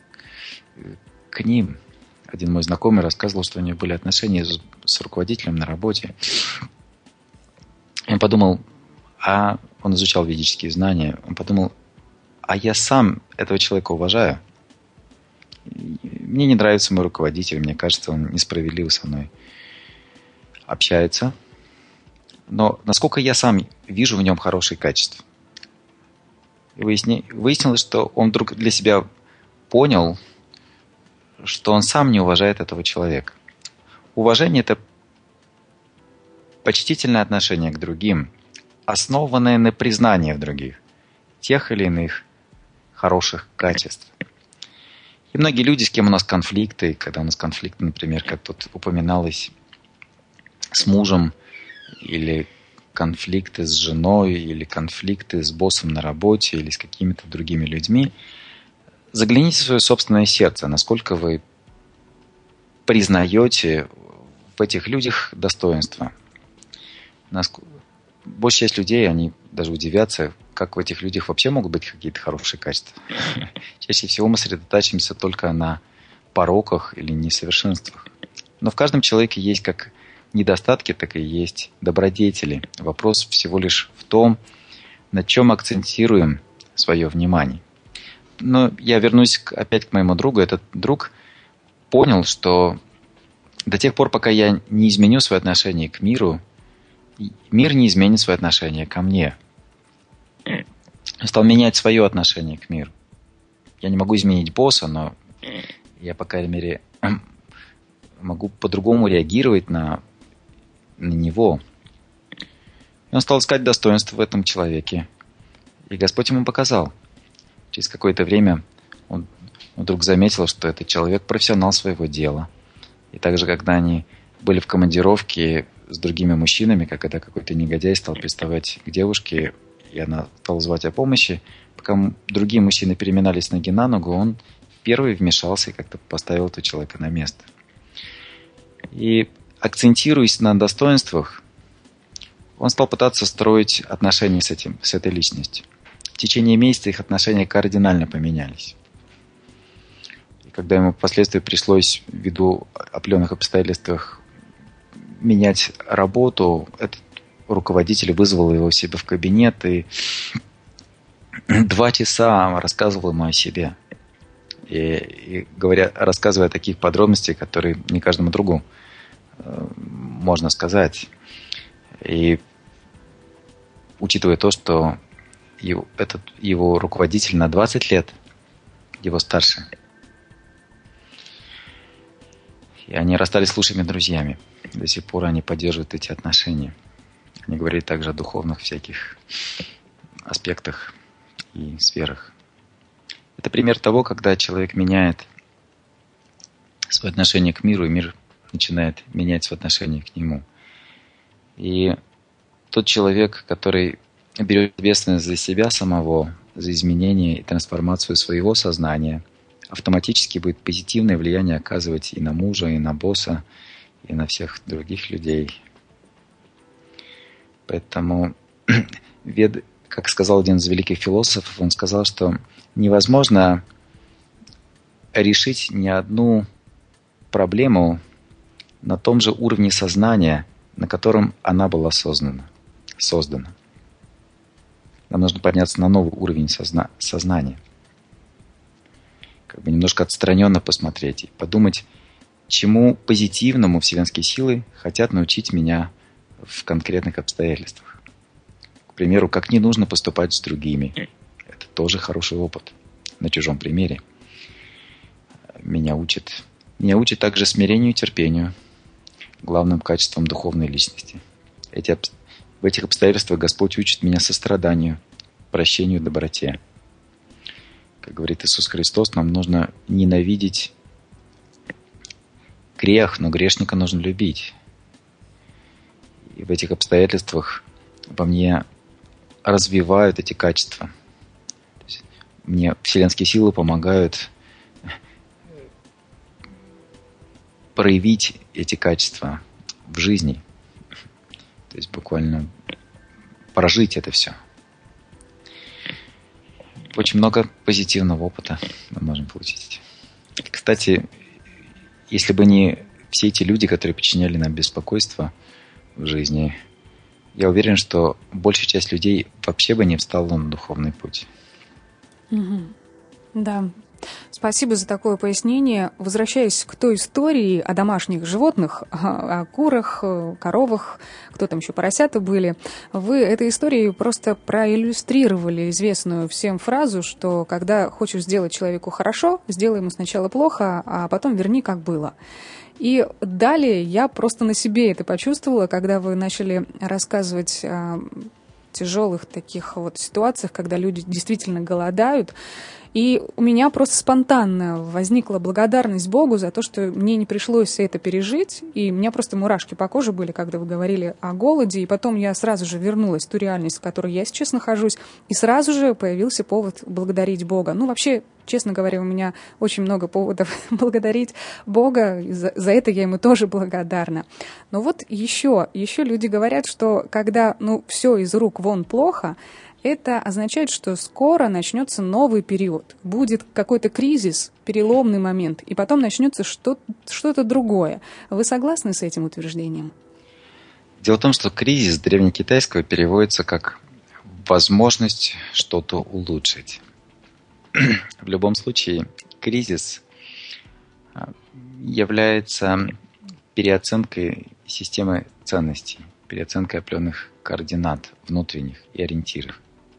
к ним. Один мой знакомый рассказывал, что у него были отношения с, с руководителем на работе. И он подумал, а он изучал ведические знания, он подумал, а я сам этого человека уважаю. Мне не нравится мой руководитель, мне кажется, он несправедливо со мной общается. Но насколько я сам вижу в нем хорошие качества. И выясни, выяснилось, что он вдруг для себя понял, что он сам не уважает этого человека. Уважение – это почтительное отношение к другим, основанное на признании в других тех или иных хороших качеств. И многие люди, с кем у нас конфликты, когда у нас конфликты, например, как тут упоминалось, с мужем, или конфликты с женой, или конфликты с боссом на работе, или с какими-то другими людьми, загляните в свое собственное сердце, насколько вы признаете в этих людях достоинства. Большая часть людей, они даже удивятся, как в этих людях вообще могут быть какие-то хорошие качества. Чаще всего мы сосредотачиваемся только на пороках или несовершенствах. Но в каждом человеке есть как недостатки, так и есть добродетели. Вопрос всего лишь в том, на чем акцентируем свое внимание. Но я вернусь опять к моему другу. Этот друг понял, что до тех пор, пока я не изменю свое отношение к миру, мир не изменит свое отношение ко мне. Он стал менять свое отношение к миру. Я не могу изменить босса, но я, по крайней мере, могу по-другому реагировать на, на него. И он стал искать достоинство в этом человеке. И Господь ему показал. Через какое-то время он, он вдруг заметил, что этот человек профессионал своего дела. И также, когда они были в командировке с другими мужчинами, когда какой-то негодяй стал приставать к девушке, и она стала звать о помощи, пока другие мужчины переминались ноги на ногу, он первый вмешался и как-то поставил этого человека на место. И акцентируясь на достоинствах, он стал пытаться строить отношения с этим, с этой личностью. В течение месяца их отношения кардинально поменялись. И когда ему впоследствии пришлось ввиду определенных обстоятельств менять работу, этот руководитель вызвал его себе в кабинет и два часа рассказывал ему о себе. И, и говоря, рассказывая о таких подробностях, которые не каждому другу э, можно сказать. И учитывая то, что его, этот, его руководитель на двадцать лет, его старше, и они расстались с лучшими друзьями. До сих пор они поддерживают эти отношения. Они говорили также о духовных всяких аспектах и сферах. Это пример того, когда человек меняет свое отношение к миру, и мир начинает менять свое отношение к нему. И тот человек, который берет ответственность за себя самого, за изменение и трансформацию своего сознания, автоматически будет позитивное влияние оказывать и на мужа, и на босса, и на всех других людей. Поэтому, как сказал один из великих философов, он сказал, что невозможно решить ни одну проблему на том же уровне сознания, на котором она была создана. создана. Нам нужно подняться на новый уровень созна- сознания. Как бы немножко отстраненно посмотреть и подумать, чему позитивному вселенские силы хотят научить меня в конкретных обстоятельствах. К примеру, как не нужно поступать с другими. Это тоже хороший опыт на чужом примере. Меня учит, меня учит также смирению и терпению, главным качеством духовной личности. Эти, в этих обстоятельствах Господь учит меня состраданию, прощению и доброте. Как говорит Иисус Христос, нам нужно ненавидеть грех, но грешника нужно любить. И в этих обстоятельствах во мне развивают эти качества. То есть мне вселенские силы помогают проявить эти качества в жизни. То есть буквально прожить это все. Очень много позитивного опыта мы можем получить. Кстати, если бы не все эти люди, которые причиняли нам беспокойство в жизни, я уверен, что большая часть людей вообще бы не встала на духовный путь. Угу. Да. Спасибо за такое пояснение. Возвращаясь к той истории о домашних животных, о курах, коровах, кто там еще, поросята были, вы этой историей просто проиллюстрировали известную всем фразу, что когда хочешь сделать человеку хорошо, сделай ему сначала плохо, а потом верни, как было. И далее я просто на себе это почувствовала, когда вы начали рассказывать о тяжелых таких вот ситуациях, когда люди действительно голодают. И у меня просто спонтанно возникла благодарность Богу за то, что мне не пришлось это пережить. И у меня просто мурашки по коже были, когда вы говорили о голоде. И потом я сразу же вернулась в ту реальность, в которой я сейчас нахожусь. И сразу же появился повод благодарить Бога. Ну, вообще, честно говоря, у меня очень много поводов благодарить Бога. За, за это я ему тоже благодарна. Но вот еще, еще люди говорят, что когда ну, все из рук вон плохо, это означает, что скоро начнется новый период. Будет какой-то кризис, переломный момент, и потом начнется что- что-то другое. Вы согласны с этим утверждением? Дело в том, что кризис древнекитайского переводится как возможность что-то улучшить. В любом случае, кризис является переоценкой системы ценностей, переоценкой определенных координат внутренних и ориентиров.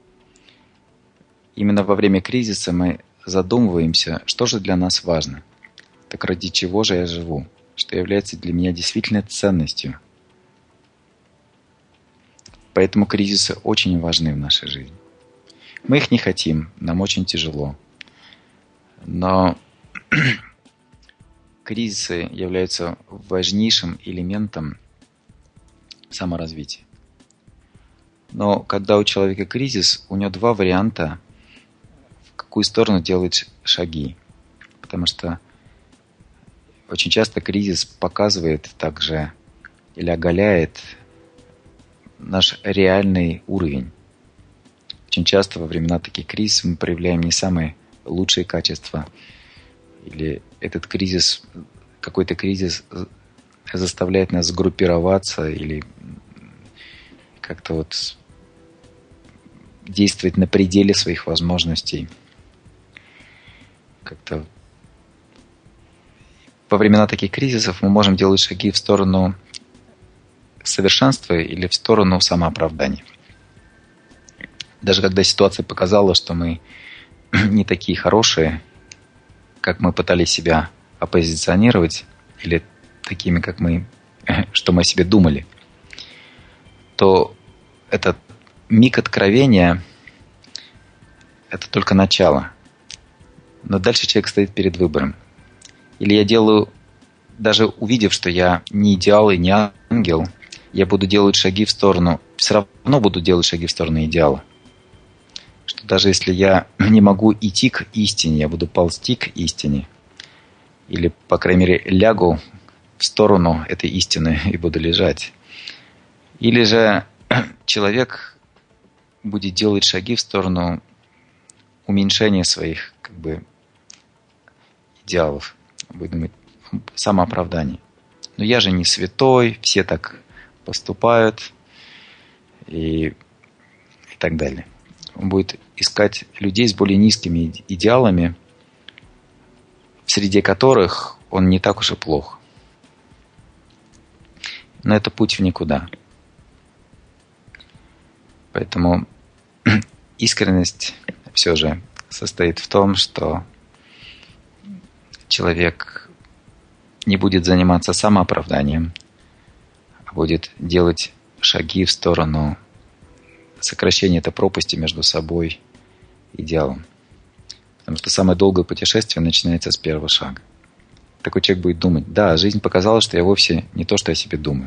Именно во время кризиса мы задумываемся, что же для нас важно. Так ради чего же я живу? Что является для меня действительно ценностью? Поэтому кризисы очень важны в нашей жизни. Мы их не хотим, нам очень тяжело. Но кризисы являются важнейшим элементом саморазвития. Но когда у человека кризис, у него два варианта, в какую сторону делать шаги. Потому что, очень часто кризис показывает также или оголяет наш реальный уровень. Очень часто во времена таких кризисов мы проявляем не самые лучшие качества. Или этот кризис, какой-то кризис заставляет нас сгруппироваться или как-то вот действовать на пределе своих возможностей. Как-то во времена таких кризисов мы можем делать шаги в сторону совершенства или в сторону самооправдания. Даже когда ситуация показала, что мы не такие хорошие, как мы пытались себя оппозиционировать, или такими, как мы, что мы о себе думали, то этот миг откровения – это только начало. Но дальше человек стоит перед выбором. Или я делаю, даже увидев, что я не идеал и не ангел, я буду делать шаги в сторону, все равно буду делать шаги в сторону идеала. Что даже если я не могу идти к истине, я буду ползти к истине. Или, по крайней мере, лягу в сторону этой истины и буду лежать. Или же человек будет делать шаги в сторону уменьшения своих как бы, идеалов. Будет думать, самооправдание. Но я же не святой, все так поступают и, и так далее. Он будет искать людей с более низкими идеалами, среди которых он не так уж и плох. Но это путь в никуда. Поэтому искренность все же состоит в том, что человек не будет заниматься самооправданием, а будет делать шаги в сторону сокращения этой пропасти между собой и идеалом. Потому что самое долгое путешествие начинается с первого шага. Такой человек будет думать, да, жизнь показала, что я вовсе не то, что я себе думаю.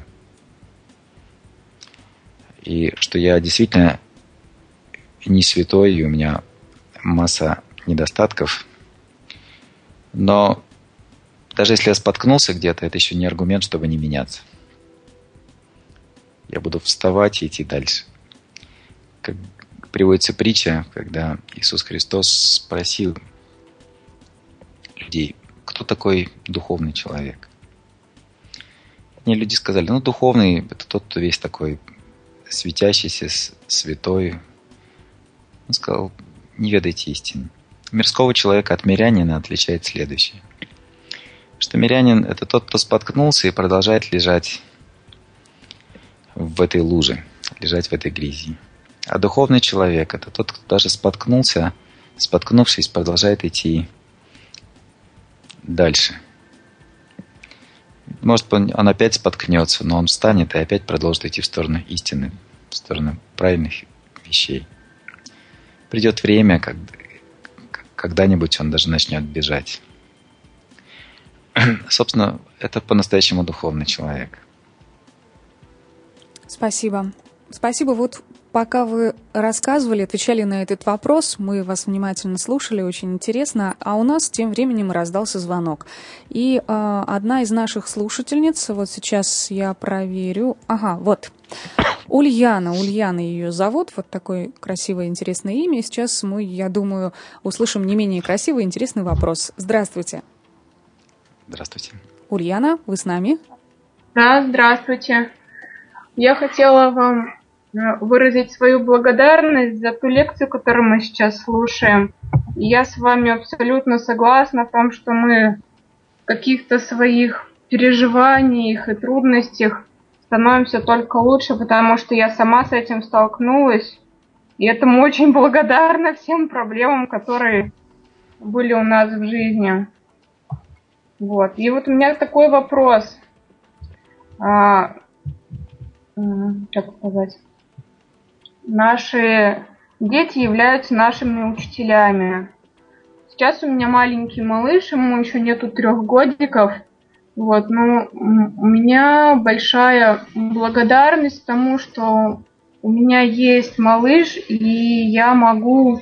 И что я действительно не святой, и у меня масса недостатков. Но даже если я споткнулся где-то, это еще не аргумент, чтобы не меняться. Я буду вставать и идти дальше. Как приводится притча, когда Иисус Христос спросил людей, кто такой духовный человек. И люди сказали, ну, духовный – это тот, кто весь такой светящийся, святой. Он сказал, не ведайте истины. Мирского человека от мирянина отличает следующее. Что мирянин – это тот, кто споткнулся и продолжает лежать в этой луже, лежать в этой грязи. А духовный человек – это тот, кто даже споткнулся, споткнувшись, продолжает идти дальше. Может, он, он опять споткнется, но он встанет и опять продолжит идти в сторону истины, в сторону правильных вещей. Придет время, когда, когда-нибудь он даже начнет бежать. Собственно, это по-настоящему духовный человек. Спасибо. Спасибо. Вот пока вы рассказывали, отвечали на этот вопрос, мы вас внимательно слушали, очень интересно, а у нас тем временем раздался звонок. И э, одна из наших слушательниц, вот сейчас я проверю, ага, вот, Ульяна, Ульяна ее зовут, вот такое красивое, интересное имя, и сейчас мы, я думаю, услышим не менее красивый, интересный вопрос. Здравствуйте. Здравствуйте. Ульяна, вы с нами? Да, здравствуйте. Я хотела вам выразить свою благодарность за ту лекцию, которую мы сейчас слушаем. И я с вами абсолютно согласна в том, что мы в каких-то своих переживаниях и трудностях становимся только лучше, потому что я сама с этим столкнулась. И этому очень благодарна всем проблемам, которые были у нас в жизни. Вот. И вот у меня такой вопрос. А, как сказать? Наши дети являются нашими учителями. Сейчас у меня маленький малыш, ему еще нету трех годиков. Вот, но у меня большая благодарность тому, что у меня есть малыш, и я могу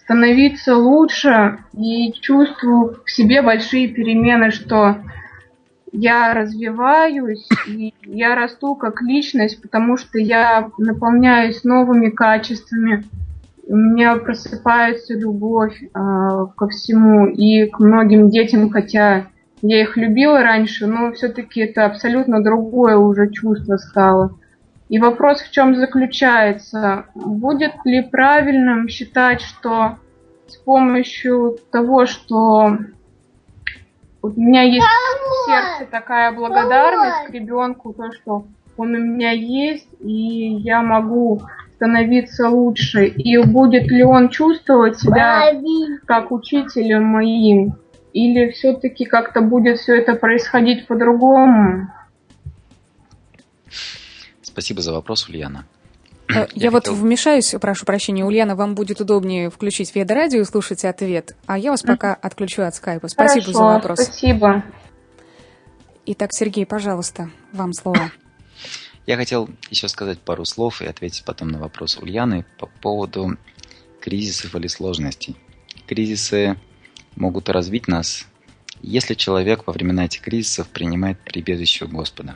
становиться лучше и чувствую в себе большие перемены, что я развиваюсь, и я расту как личность, потому что я наполняюсь новыми качествами. У меня просыпается любовь э, ко всему и к многим детям, хотя я их любила раньше, но все-таки это абсолютно другое уже чувство стало. И вопрос в чем заключается? Будет ли правильным считать, что с помощью того, что у меня есть в сердце такая благодарность к ребенку, то, что он у меня есть, и я могу становиться лучше, и будет ли он чувствовать себя как учителем моим, или все-таки как-то будет все это происходить по-другому? Спасибо за вопрос, Ульяна. Я, я вот хотел... вмешаюсь, прошу прощения, Ульяна, вам будет удобнее включить Веда-радио и слушать ответ, а я вас пока отключу от скайпа. Спасибо Хорошо, за вопрос. Спасибо. Итак, Сергей, пожалуйста, вам слово. Я хотел еще сказать пару слов и ответить потом на вопрос Ульяны по поводу кризисов или сложностей. Кризисы могут развить нас, если человек во времена этих кризисов принимает прибежище у Господа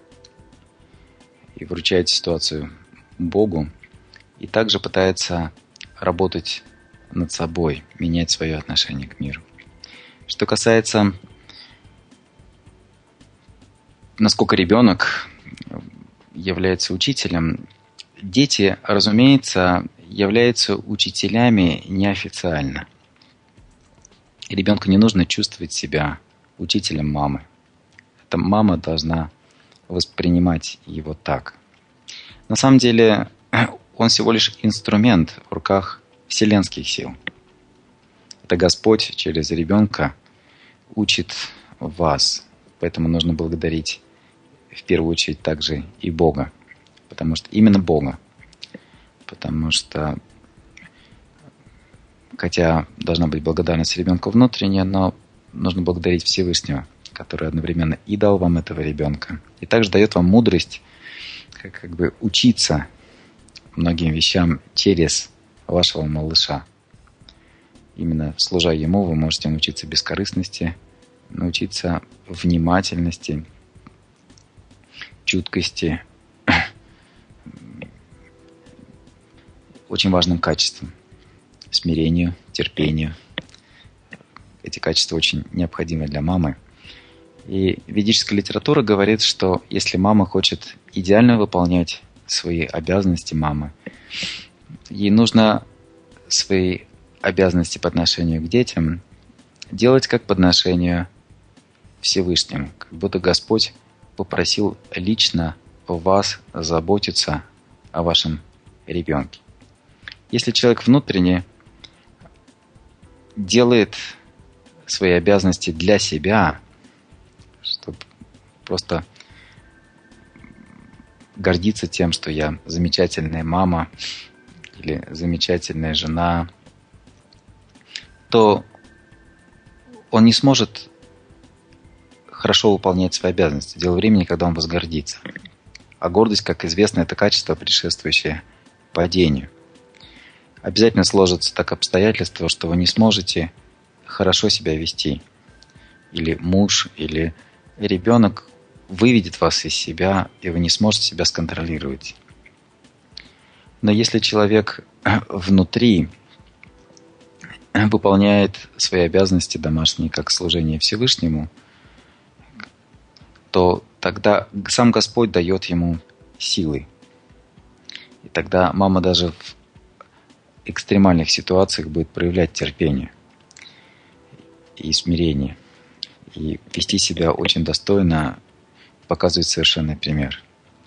и вручает ситуацию Богу, и также пытается работать над собой, менять свое отношение к миру. Что касается, насколько ребенок является учителем, дети, разумеется, являются учителями неофициально. И ребенку не нужно чувствовать себя учителем мамы. Это мама должна воспринимать его так. На самом деле, он всего лишь инструмент в руках вселенских сил. Это Господь через ребенка учит вас. Поэтому нужно благодарить в первую очередь также и Бога. Потому что именно Бога. Потому что, хотя должна быть благодарность ребенку внутренняя, но нужно благодарить Всевышнего, который одновременно и дал вам этого ребенка, и также дает вам мудрость, как, как бы учиться многим вещам через вашего малыша. Именно служа ему, вы можете научиться бескорыстности, научиться внимательности, чуткости, очень важным качествам, смирению, терпению. Эти качества очень необходимы для мамы. И ведическая литература говорит, что если мама хочет идеально выполнять свои обязанности мамы, ей нужно свои обязанности по отношению к детям делать как по отношению к Всевышнему. Как будто Господь попросил лично вас заботиться о вашем ребенке. Если человек внутренне делает свои обязанности для себя, чтобы просто гордиться тем, что я замечательная мама или замечательная жена, то он не сможет хорошо выполнять свои обязанности. Дело времени, когда он возгордится. А гордость, как известно, это качество, предшествующее падению. Обязательно сложатся так обстоятельства, что вы не сможете хорошо себя вести. Или муж, или ребенок выведет вас из себя, и вы не сможете себя сконтролировать. Но если человек внутри выполняет свои обязанности домашние как служение Всевышнему, то тогда сам Господь дает ему силы. И тогда мама даже в экстремальных ситуациях будет проявлять терпение и смирение. И вести себя очень достойно, показывает совершенный пример.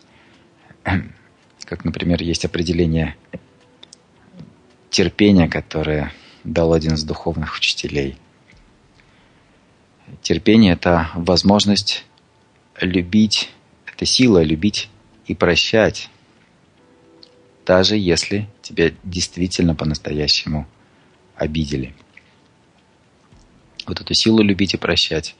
Как, например, есть определение терпения, которое дал один из духовных учителей. Терпение – это возможность любить, это сила любить и прощать, даже если тебя действительно по-настоящему обидели. Вот эту силу любить и прощать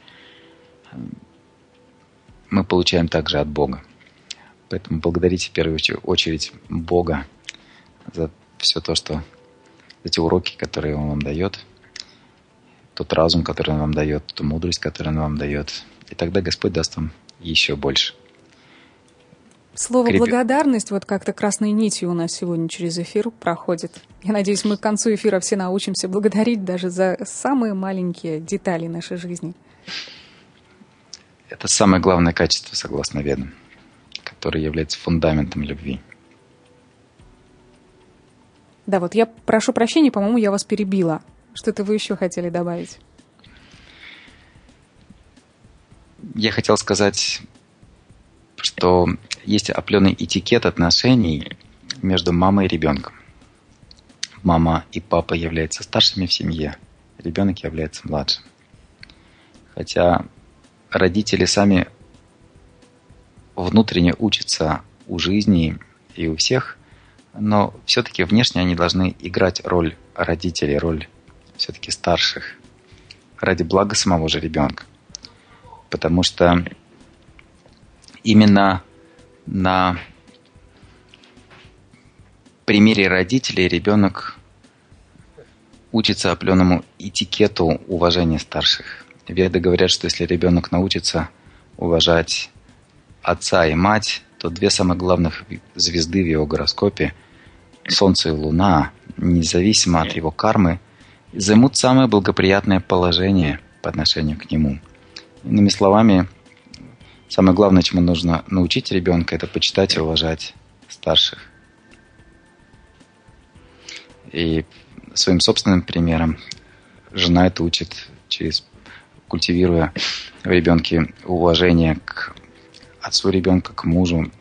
мы получаем также от Бога. Поэтому благодарите в первую очередь Бога за все то, что за те уроки, которые Он вам дает, тот разум, который Он вам дает, ту мудрость, которую Он вам дает, и тогда Господь даст вам еще больше. Слово Крепи... «благодарность» вот как-то красной нитью у нас сегодня через эфир проходит. Я надеюсь, мы к концу эфира все научимся благодарить даже за самые маленькие детали нашей жизни. Это самое главное качество, согласно Ведам, которое является фундаментом любви. Да, вот я прошу прощения, по-моему, я вас перебила. Что-то вы еще хотели добавить? Я хотел сказать, что есть определенный этикет отношений между мамой и ребенком. Мама и папа являются старшими в семье, ребенок является младшим. Хотя родители сами внутренне учатся у жизни и у всех, но все-таки внешне они должны играть роль родителей, роль все-таки старших, ради блага самого же ребенка. Потому что именно на примере родителей ребенок учится определенному этикету уважения старших. Веды говорят, что если ребенок научится уважать отца и мать, то две самых главных звезды в его гороскопе, Солнце и Луна, независимо от его кармы, займут самое благоприятное положение по отношению к нему. Иными словами, самое главное, чему нужно научить ребенка, это почитать и уважать старших. И своим собственным примером жена это учит, через, культивируя в ребенке уважение к отцу ребенка, к мужу.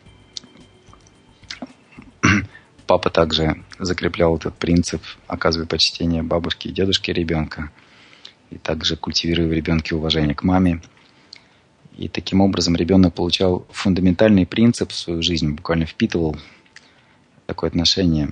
Папа также закреплял этот принцип, оказывая почтение бабушке и дедушке ребенка. И также культивируя в ребенке уважение к маме. И таким образом ребенок получал фундаментальный принцип в свою жизнь, буквально впитывал такое отношение,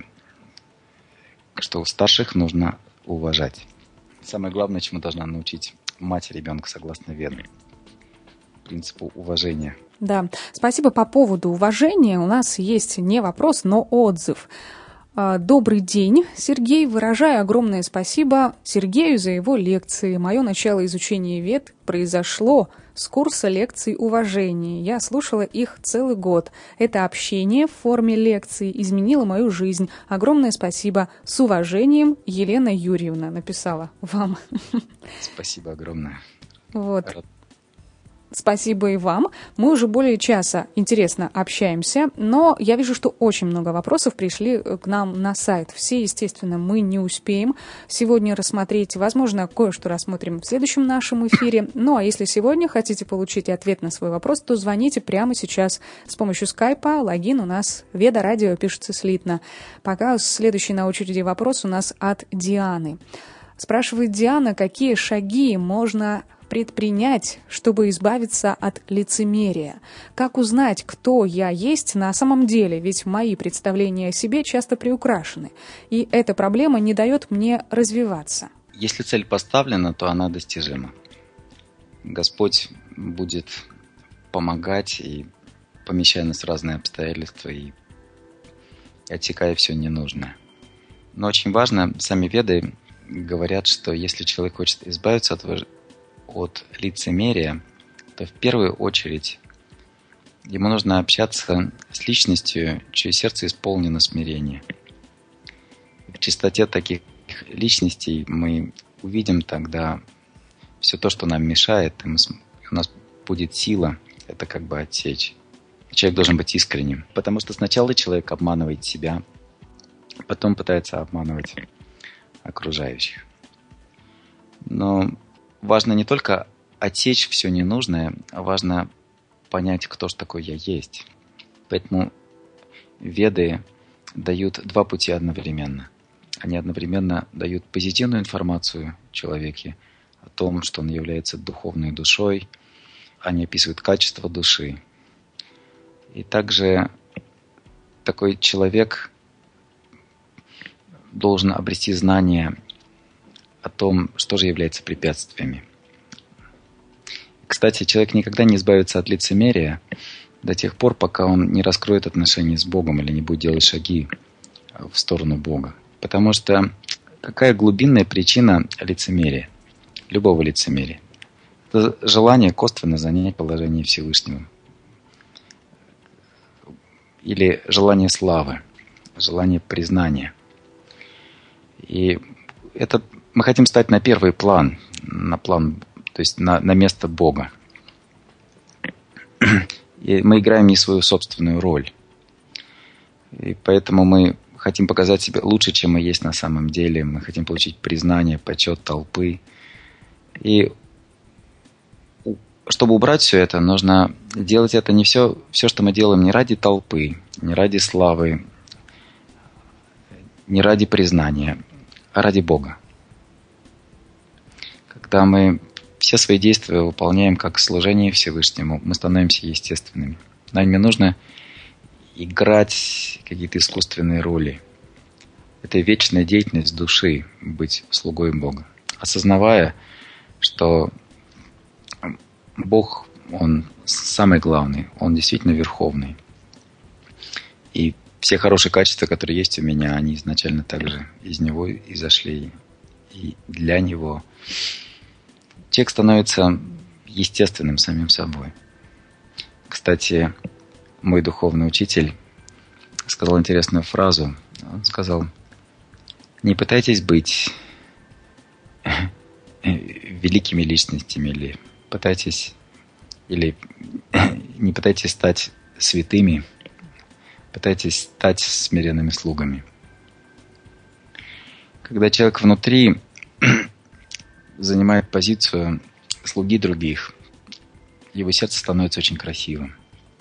что старших нужно уважать. Самое главное, чему должна научить мать ребенка, согласно Ведам, принципу уважения. Да, спасибо. По поводу уважения у нас есть не вопрос, но отзыв. Добрый день, Сергей. Выражаю огромное спасибо Сергею за его лекции. Мое начало изучения Вед произошло с курса лекций уважения. Я слушала их целый год. Это общение в форме лекций изменило мою жизнь. Огромное спасибо. С уважением, Елена Юрьевна написала вам. Спасибо огромное. Вот. Спасибо и вам. Мы уже более часа интересно общаемся, но я вижу, что очень много вопросов пришли к нам на сайт. Все, естественно, мы не успеем сегодня рассмотреть. Возможно, кое-что рассмотрим в следующем нашем эфире. Ну, а если сегодня хотите получить ответ на свой вопрос, то звоните прямо сейчас с помощью скайпа. Логин у нас Веда Радио пишется слитно. Пока следующий на очереди вопрос у нас от Дианы. Спрашивает Диана, какие шаги можно предпринять, чтобы избавиться от лицемерия? Как узнать, кто я есть на самом деле? Ведь мои представления о себе часто приукрашены, и эта проблема не дает мне развиваться. Если цель поставлена, то она достижима. Господь будет помогать, и помещая нас в разные обстоятельства, и отсекая все ненужное. Но очень важно, сами Веды говорят, что если человек хочет избавиться от от лицемерия, то в первую очередь ему нужно общаться с личностью, чье сердце исполнено смирения. В чистоте таких личностей мы увидим тогда все то, что нам мешает, и мы, у нас будет сила это как бы отсечь. Человек должен быть искренним, потому что сначала человек обманывает себя, потом пытается обманывать окружающих. Но важно не только отсечь все ненужное, а важно понять, кто же такой я есть. Поэтому Веды дают два пути одновременно. Они одновременно дают позитивную информацию человеке о том, что он является духовной душой. Они описывают качество души. И также такой человек должен обрести знание о том, что же является препятствиями. Кстати, человек никогда не избавится от лицемерия до тех пор, пока он не раскроет отношения с Богом или не будет делать шаги в сторону Бога. Потому что какая глубинная причина лицемерия, любого лицемерия? Это желание косвенно занять положение Всевышнего. Или желание славы, желание признания. И это мы хотим стать на первый план, на план, то есть на, на место Бога. И мы играем не свою собственную роль. И поэтому мы хотим показать себя лучше, чем мы есть на самом деле. Мы хотим получить признание, почет толпы. И чтобы убрать все это, нужно делать это не все, все, что мы делаем, не ради толпы, не ради славы, не ради признания, а ради Бога. Когда мы все свои действия выполняем как служение Всевышнему, мы становимся естественными. Нам не нужно играть какие-то искусственные роли. Это вечная деятельность души, быть слугой Бога. Осознавая, что Бог, Он самый главный, Он действительно верховный. И все хорошие качества, которые есть у меня, они изначально также из Него и зашли, и для Него. Человек становится естественным самим собой. Кстати, мой духовный учитель сказал интересную фразу. Он сказал: не пытайтесь быть великими личностями, или пытайтесь, или не пытайтесь стать святыми, пытайтесь стать смиренными слугами. Когда человек внутри занимает позицию слуги других, его сердце становится очень красивым.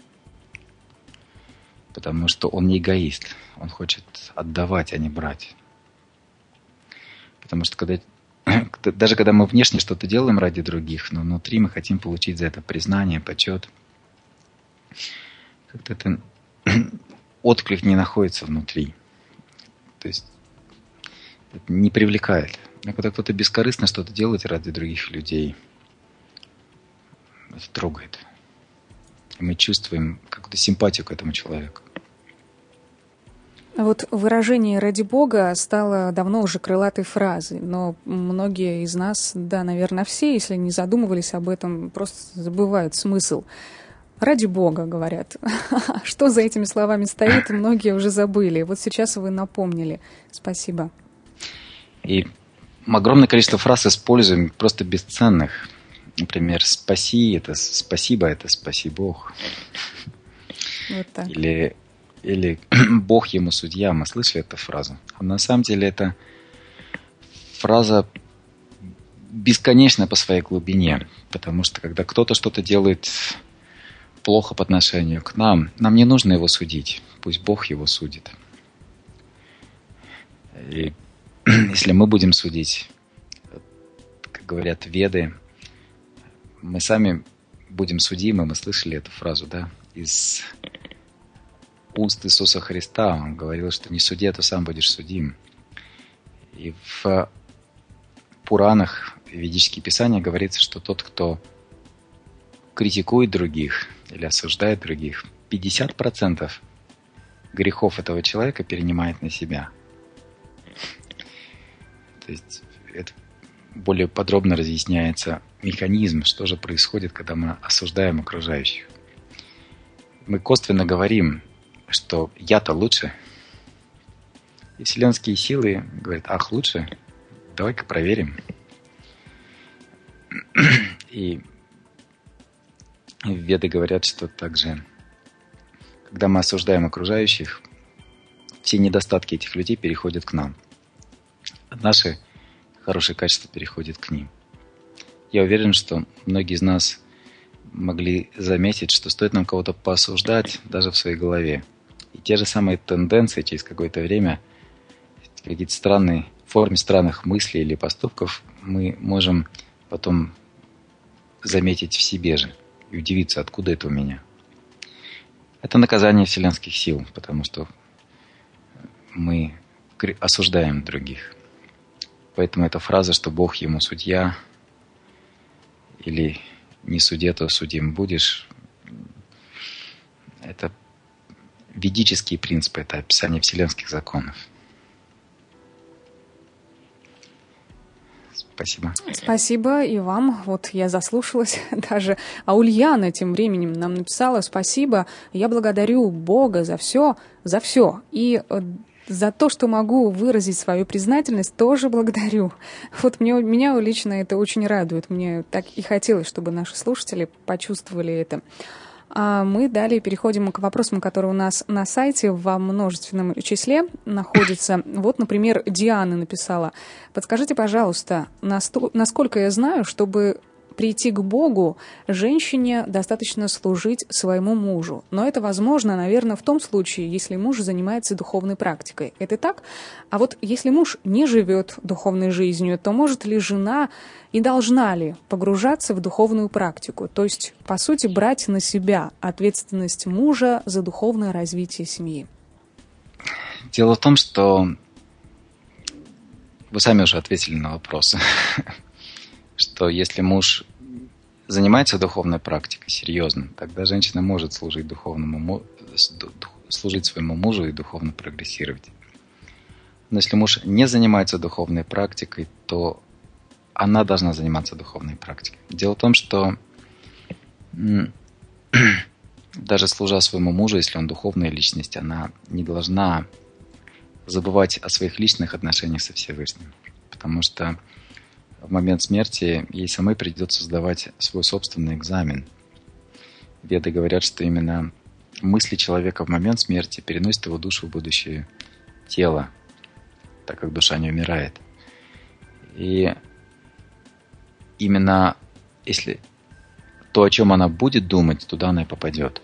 Потому что он не эгоист, он хочет отдавать, а не брать. Потому что когда, даже когда мы внешне что-то делаем ради других, но внутри мы хотим получить за это признание, почет, как-то это отклик не находится внутри. То есть это не привлекает. Но когда кто-то бескорыстно что-то делает ради других людей, это трогает. И мы чувствуем какую-то симпатию к этому человеку. Вот выражение «ради Бога» стало давно уже крылатой фразой, но многие из нас, да, наверное, все, если не задумывались об этом, просто забывают смысл. «Ради Бога», говорят. Что за этими словами стоит, многие уже забыли. Вот сейчас вы напомнили. Спасибо. И огромное количество фраз используем, просто бесценных. Например, «спаси» — это «спасибо», это «спаси Бог». Вот так. Или... Или «Бог ему судья». Мы слышали эту фразу. А на самом деле это фраза бесконечна по своей глубине. Потому что когда кто-то что-то делает плохо по отношению к нам, нам не нужно его судить. Пусть Бог его судит. И если мы будем судить, как говорят веды, мы сами будем судимы. Мы слышали эту фразу, да, из уст Иисуса Христа. Он говорил, что не суди, а то сам будешь судим. И в Пуранах, в ведических писаниях говорится, что тот, кто критикует других или осуждает других, пятьдесят процентов грехов этого человека перенимает на себя. То есть это более подробно разъясняется механизм, что же происходит, когда мы осуждаем окружающих. Мы косвенно говорим, что я-то лучше. И вселенские силы говорят: ах, лучше? Давай-ка проверим. И веды говорят, что также, когда мы осуждаем окружающих, все недостатки этих людей переходят к нам. А наши хорошие качества переходят к ним. Я уверен, что многие из нас могли заметить, что стоит нам кого-то поосуждать даже в своей голове, и те же самые тенденции через какое-то время, какие-то странные, в форме странных мыслей или поступков, мы можем потом заметить в себе же и удивиться, откуда это у меня. Это наказание вселенских сил, потому что мы осуждаем других. Поэтому эта фраза, что Бог ему судья, или не суди, то судим будешь, это ведические принципы, это описание вселенских законов. Спасибо. Спасибо и вам. Вот я заслушалась даже. А Ульяна тем временем нам написала: спасибо, я благодарю Бога за все, за все. И за то, что могу выразить свою признательность, тоже благодарю. Вот мне, меня лично это очень радует. Мне так и хотелось, чтобы наши слушатели почувствовали это. А мы далее переходим к вопросам, которые у нас на сайте во множественном числе находятся. Вот, например, Диана написала: подскажите, пожалуйста, насколько я знаю, чтобы прийти к Богу, женщине достаточно служить своему мужу. Но это возможно, наверное, в том случае, если муж занимается духовной практикой. Это так? А вот если муж не живет духовной жизнью, то может ли жена и должна ли погружаться в духовную практику? То есть, по сути, брать на себя ответственность мужа за духовное развитие семьи? Дело в том, что вы сами уже ответили на вопрос, что если муж занимается духовной практикой серьезно, тогда женщина может служить духовному, служить своему мужу и духовно прогрессировать. Но если муж не занимается духовной практикой, то она должна заниматься духовной практикой. Дело в том, что даже служа своему мужу, если он духовная личность, она не должна забывать о своих личных отношениях со Всевышним. Потому что в момент смерти ей самой придется сдавать свой собственный экзамен. Веды говорят, что именно мысли человека в момент смерти переносят его душу в будущее тело, так как душа не умирает. И именно если то, о чем она будет думать, туда она и попадет.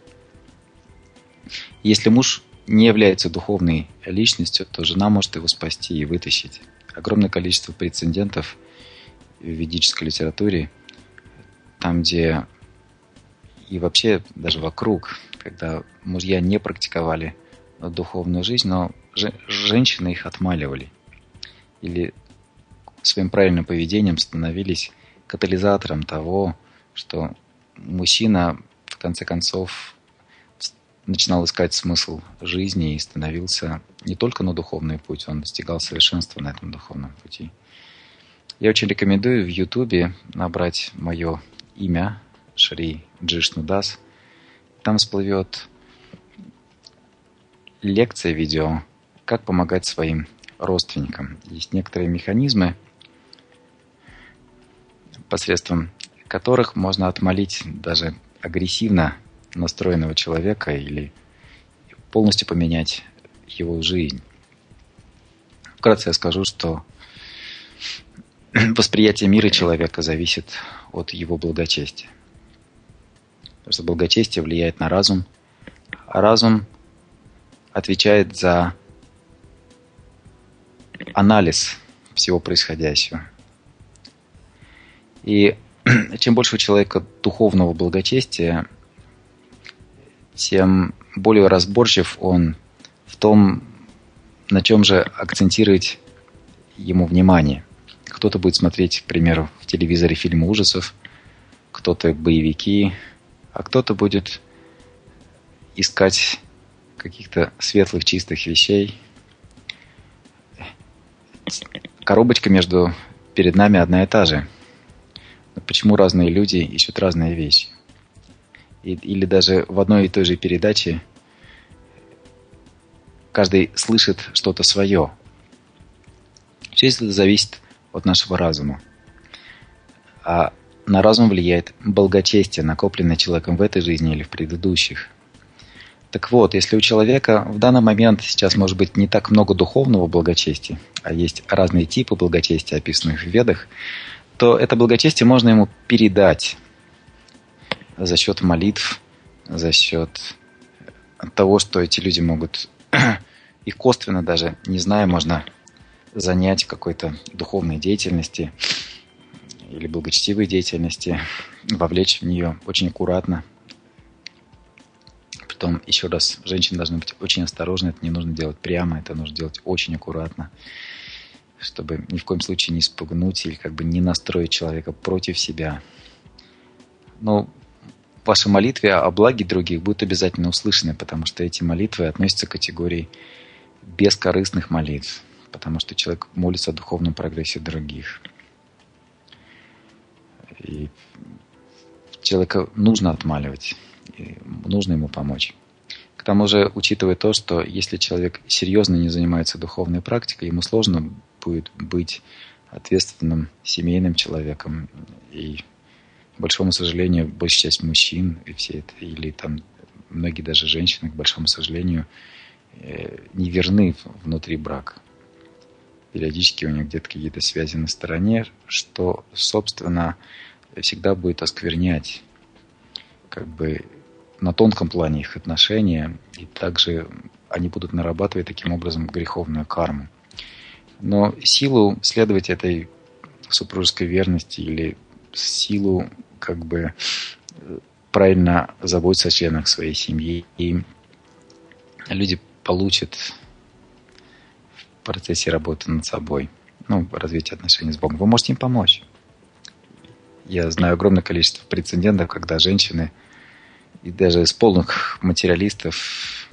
Если муж не является духовной личностью, то жена может его спасти и вытащить. Огромное количество прецедентов в ведической литературе, там, где и вообще даже вокруг, когда мужья не практиковали духовную жизнь, но же, женщины их отмаливали. Или своим правильным поведением становились катализатором того, что мужчина в конце концов начинал искать смысл жизни и становился не только на духовный путь, он достигал совершенства на этом духовном пути. Я очень рекомендую в Ютубе набрать мое имя, Шри Джишну Дас. Там всплывет лекция, видео, как помогать своим родственникам. Есть некоторые механизмы, посредством которых можно отмолить даже агрессивно настроенного человека или полностью поменять его жизнь. Вкратце я скажу, что восприятие мира человека зависит от его благочестия. Потому что благочестие влияет на разум, а разум отвечает за анализ всего происходящего. И чем больше у человека духовного благочестия, тем более разборчив он в том, на чем же акцентировать ему внимание. Кто-то будет смотреть, к примеру, в телевизоре фильмы ужасов, кто-то боевики, а кто-то будет искать каких-то светлых, чистых вещей. Коробочка между перед нами одна и та же. Но почему разные люди ищут разные вещи? И, или даже в одной и той же передаче каждый слышит что-то свое. Все это зависит от нашего разума. А на разум влияет благочестие, накопленное человеком в этой жизни или в предыдущих. Так вот, если у человека в данный момент сейчас может быть не так много духовного благочестия, а есть разные типы благочестия, описанных в Ведах, то это благочестие можно ему передать за счет молитв, за счет того, что эти люди могут, их косвенно даже, не зная, можно занять какой-то духовной деятельности или благочестивой деятельности, вовлечь в нее очень аккуратно. Притом, еще раз, женщины должны быть очень осторожны, это не нужно делать прямо, это нужно делать очень аккуратно, чтобы ни в коем случае не спугнуть или как бы не настроить человека против себя. Но в вашей молитве о благе других будут обязательно услышаны, потому что эти молитвы относятся к категории бескорыстных молитв, потому что человек молится о духовном прогрессе других. И человека нужно отмаливать, и нужно ему помочь. К тому же, учитывая то, что если человек серьезно не занимается духовной практикой, ему сложно будет быть ответственным семейным человеком. И, к большому сожалению, большая часть мужчин, и все это, или там многие даже женщины, к большому сожалению, не верны внутри брака. Периодически у них где-то какие-то связи на стороне, что, собственно, всегда будет осквернять как бы на тонком плане их отношения, и также они будут нарабатывать таким образом греховную карму. Но силу следовать этой супружеской верности или силу как бы правильно заботиться о членах своей семьи, и люди получат в процессе работы над собой, ну, развития отношений с Богом. Вы можете им помочь. Я знаю огромное количество прецедентов, когда женщины, и даже из полных материалистов,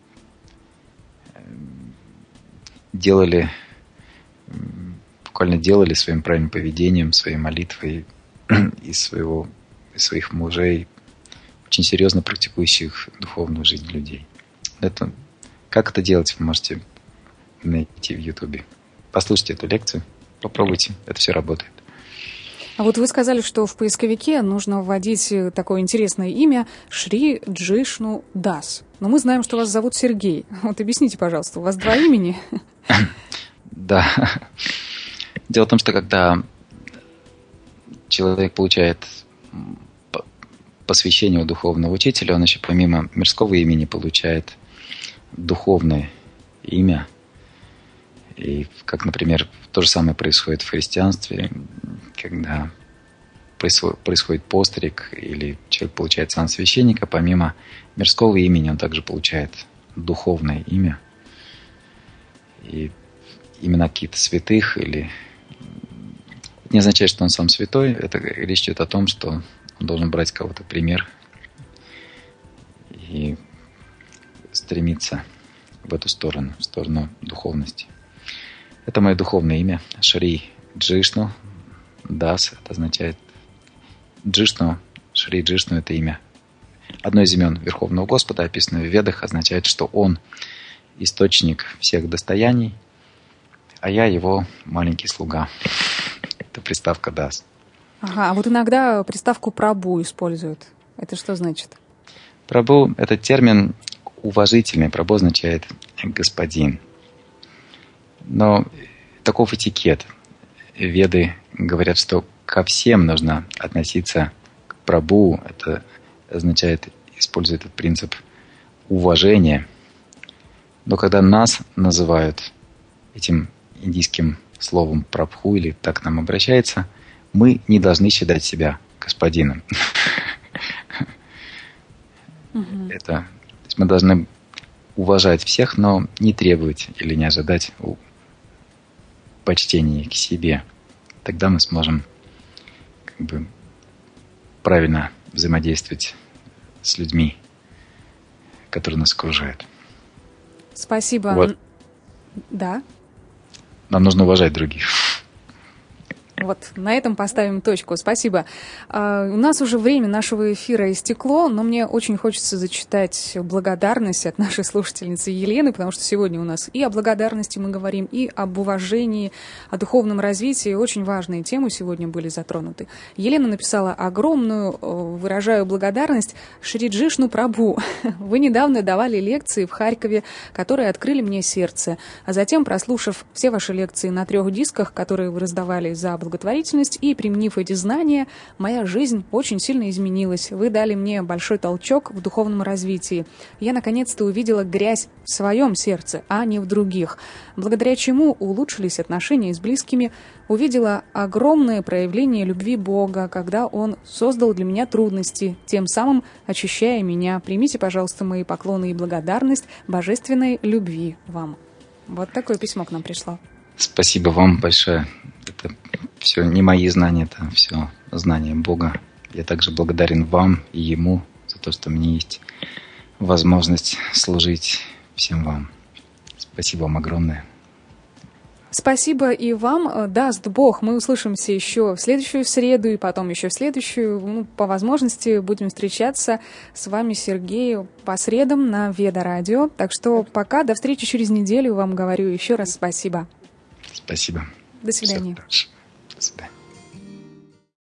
делали, буквально делали своим правильным поведением, своей молитвой из, своего, из своих мужей очень серьезно практикующих духовную жизнь людей. Это, как это делать, вы можете найти в Ютубе. Послушайте эту лекцию, попробуйте, это все работает. А вот вы сказали, что в поисковике нужно вводить такое интересное имя Шри Джишну Дас. Но мы знаем, что вас зовут Сергей. Вот объясните, пожалуйста, у вас два имени? Да. Дело в том, что когда человек получает посвящение у духовного учителя, он еще помимо мирского имени получает духовное имя. И как, например, то же самое происходит в христианстве, когда происходит постриг, или человек получает сан священника, помимо мирского имени он также получает духовное имя. И имена каких-то святых, или не означает, что он сам святой, это речь идет о том, что он должен брать кого-то пример и стремиться в эту сторону, в сторону духовности. Это мое духовное имя, Шри Джишну Дас. Это означает Джишну, Шри Джишну — это имя. Одно из имен Верховного Господа, описанное в Ведах, означает, что Он источник всех достояний, а я его маленький слуга. Это приставка Дас. Ага, а вот иногда приставку Прабу используют. Это что значит? Прабу — это термин уважительный. Прабу означает господин. Но таков этикет. Веды говорят, что ко всем нужно относиться к Прабу. Это означает, используя этот принцип уважения. Но когда нас называют этим индийским словом Прабху, или так к нам обращается, мы не должны считать себя господином. Угу. Это, то есть мы должны уважать всех, но не требовать или не ожидать почтения к себе. Тогда мы сможем как бы правильно взаимодействовать с людьми, которые нас окружают. Спасибо. Вот. Да. Нам нужно уважать других. Вот на этом поставим точку. Спасибо. Uh, у нас уже время нашего эфира истекло, но мне очень хочется зачитать благодарность от нашей слушательницы Елены, потому что сегодня у нас и о благодарности мы говорим, и об уважении, о духовном развитии. Очень важные темы сегодня были затронуты. Елена написала огромную, выражаю благодарность Шри Джишну Прабу. Вы недавно давали лекции в Харькове, которые открыли мне сердце. А затем, прослушав все ваши лекции на трех дисках, которые вы раздавали за благотворительность, и применив эти знания, моя жизнь очень сильно изменилась. Вы дали мне большой толчок в духовном развитии. Я наконец-то увидела грязь в своем сердце, а не в других, благодаря чему улучшились отношения с близкими, увидела огромное проявление любви Бога, когда Он создал для меня трудности, тем самым очищая меня. Примите, пожалуйста, мои поклоны и благодарность божественной любви вам. Вот такое письмо к нам пришло. Спасибо вам большое. Это все не мои знания, это все знания Бога. Я также благодарен вам и Ему за то, что у меня есть возможность служить всем вам. Спасибо вам огромное. Спасибо и вам. Даст Бог, мы услышимся еще в следующую среду и потом еще в следующую. Ну, по возможности будем встречаться с вами, Сергей, по средам на Веда Радио. Так что пока, до встречи через неделю. Вам говорю еще раз спасибо. Спасибо. До свидания. Все,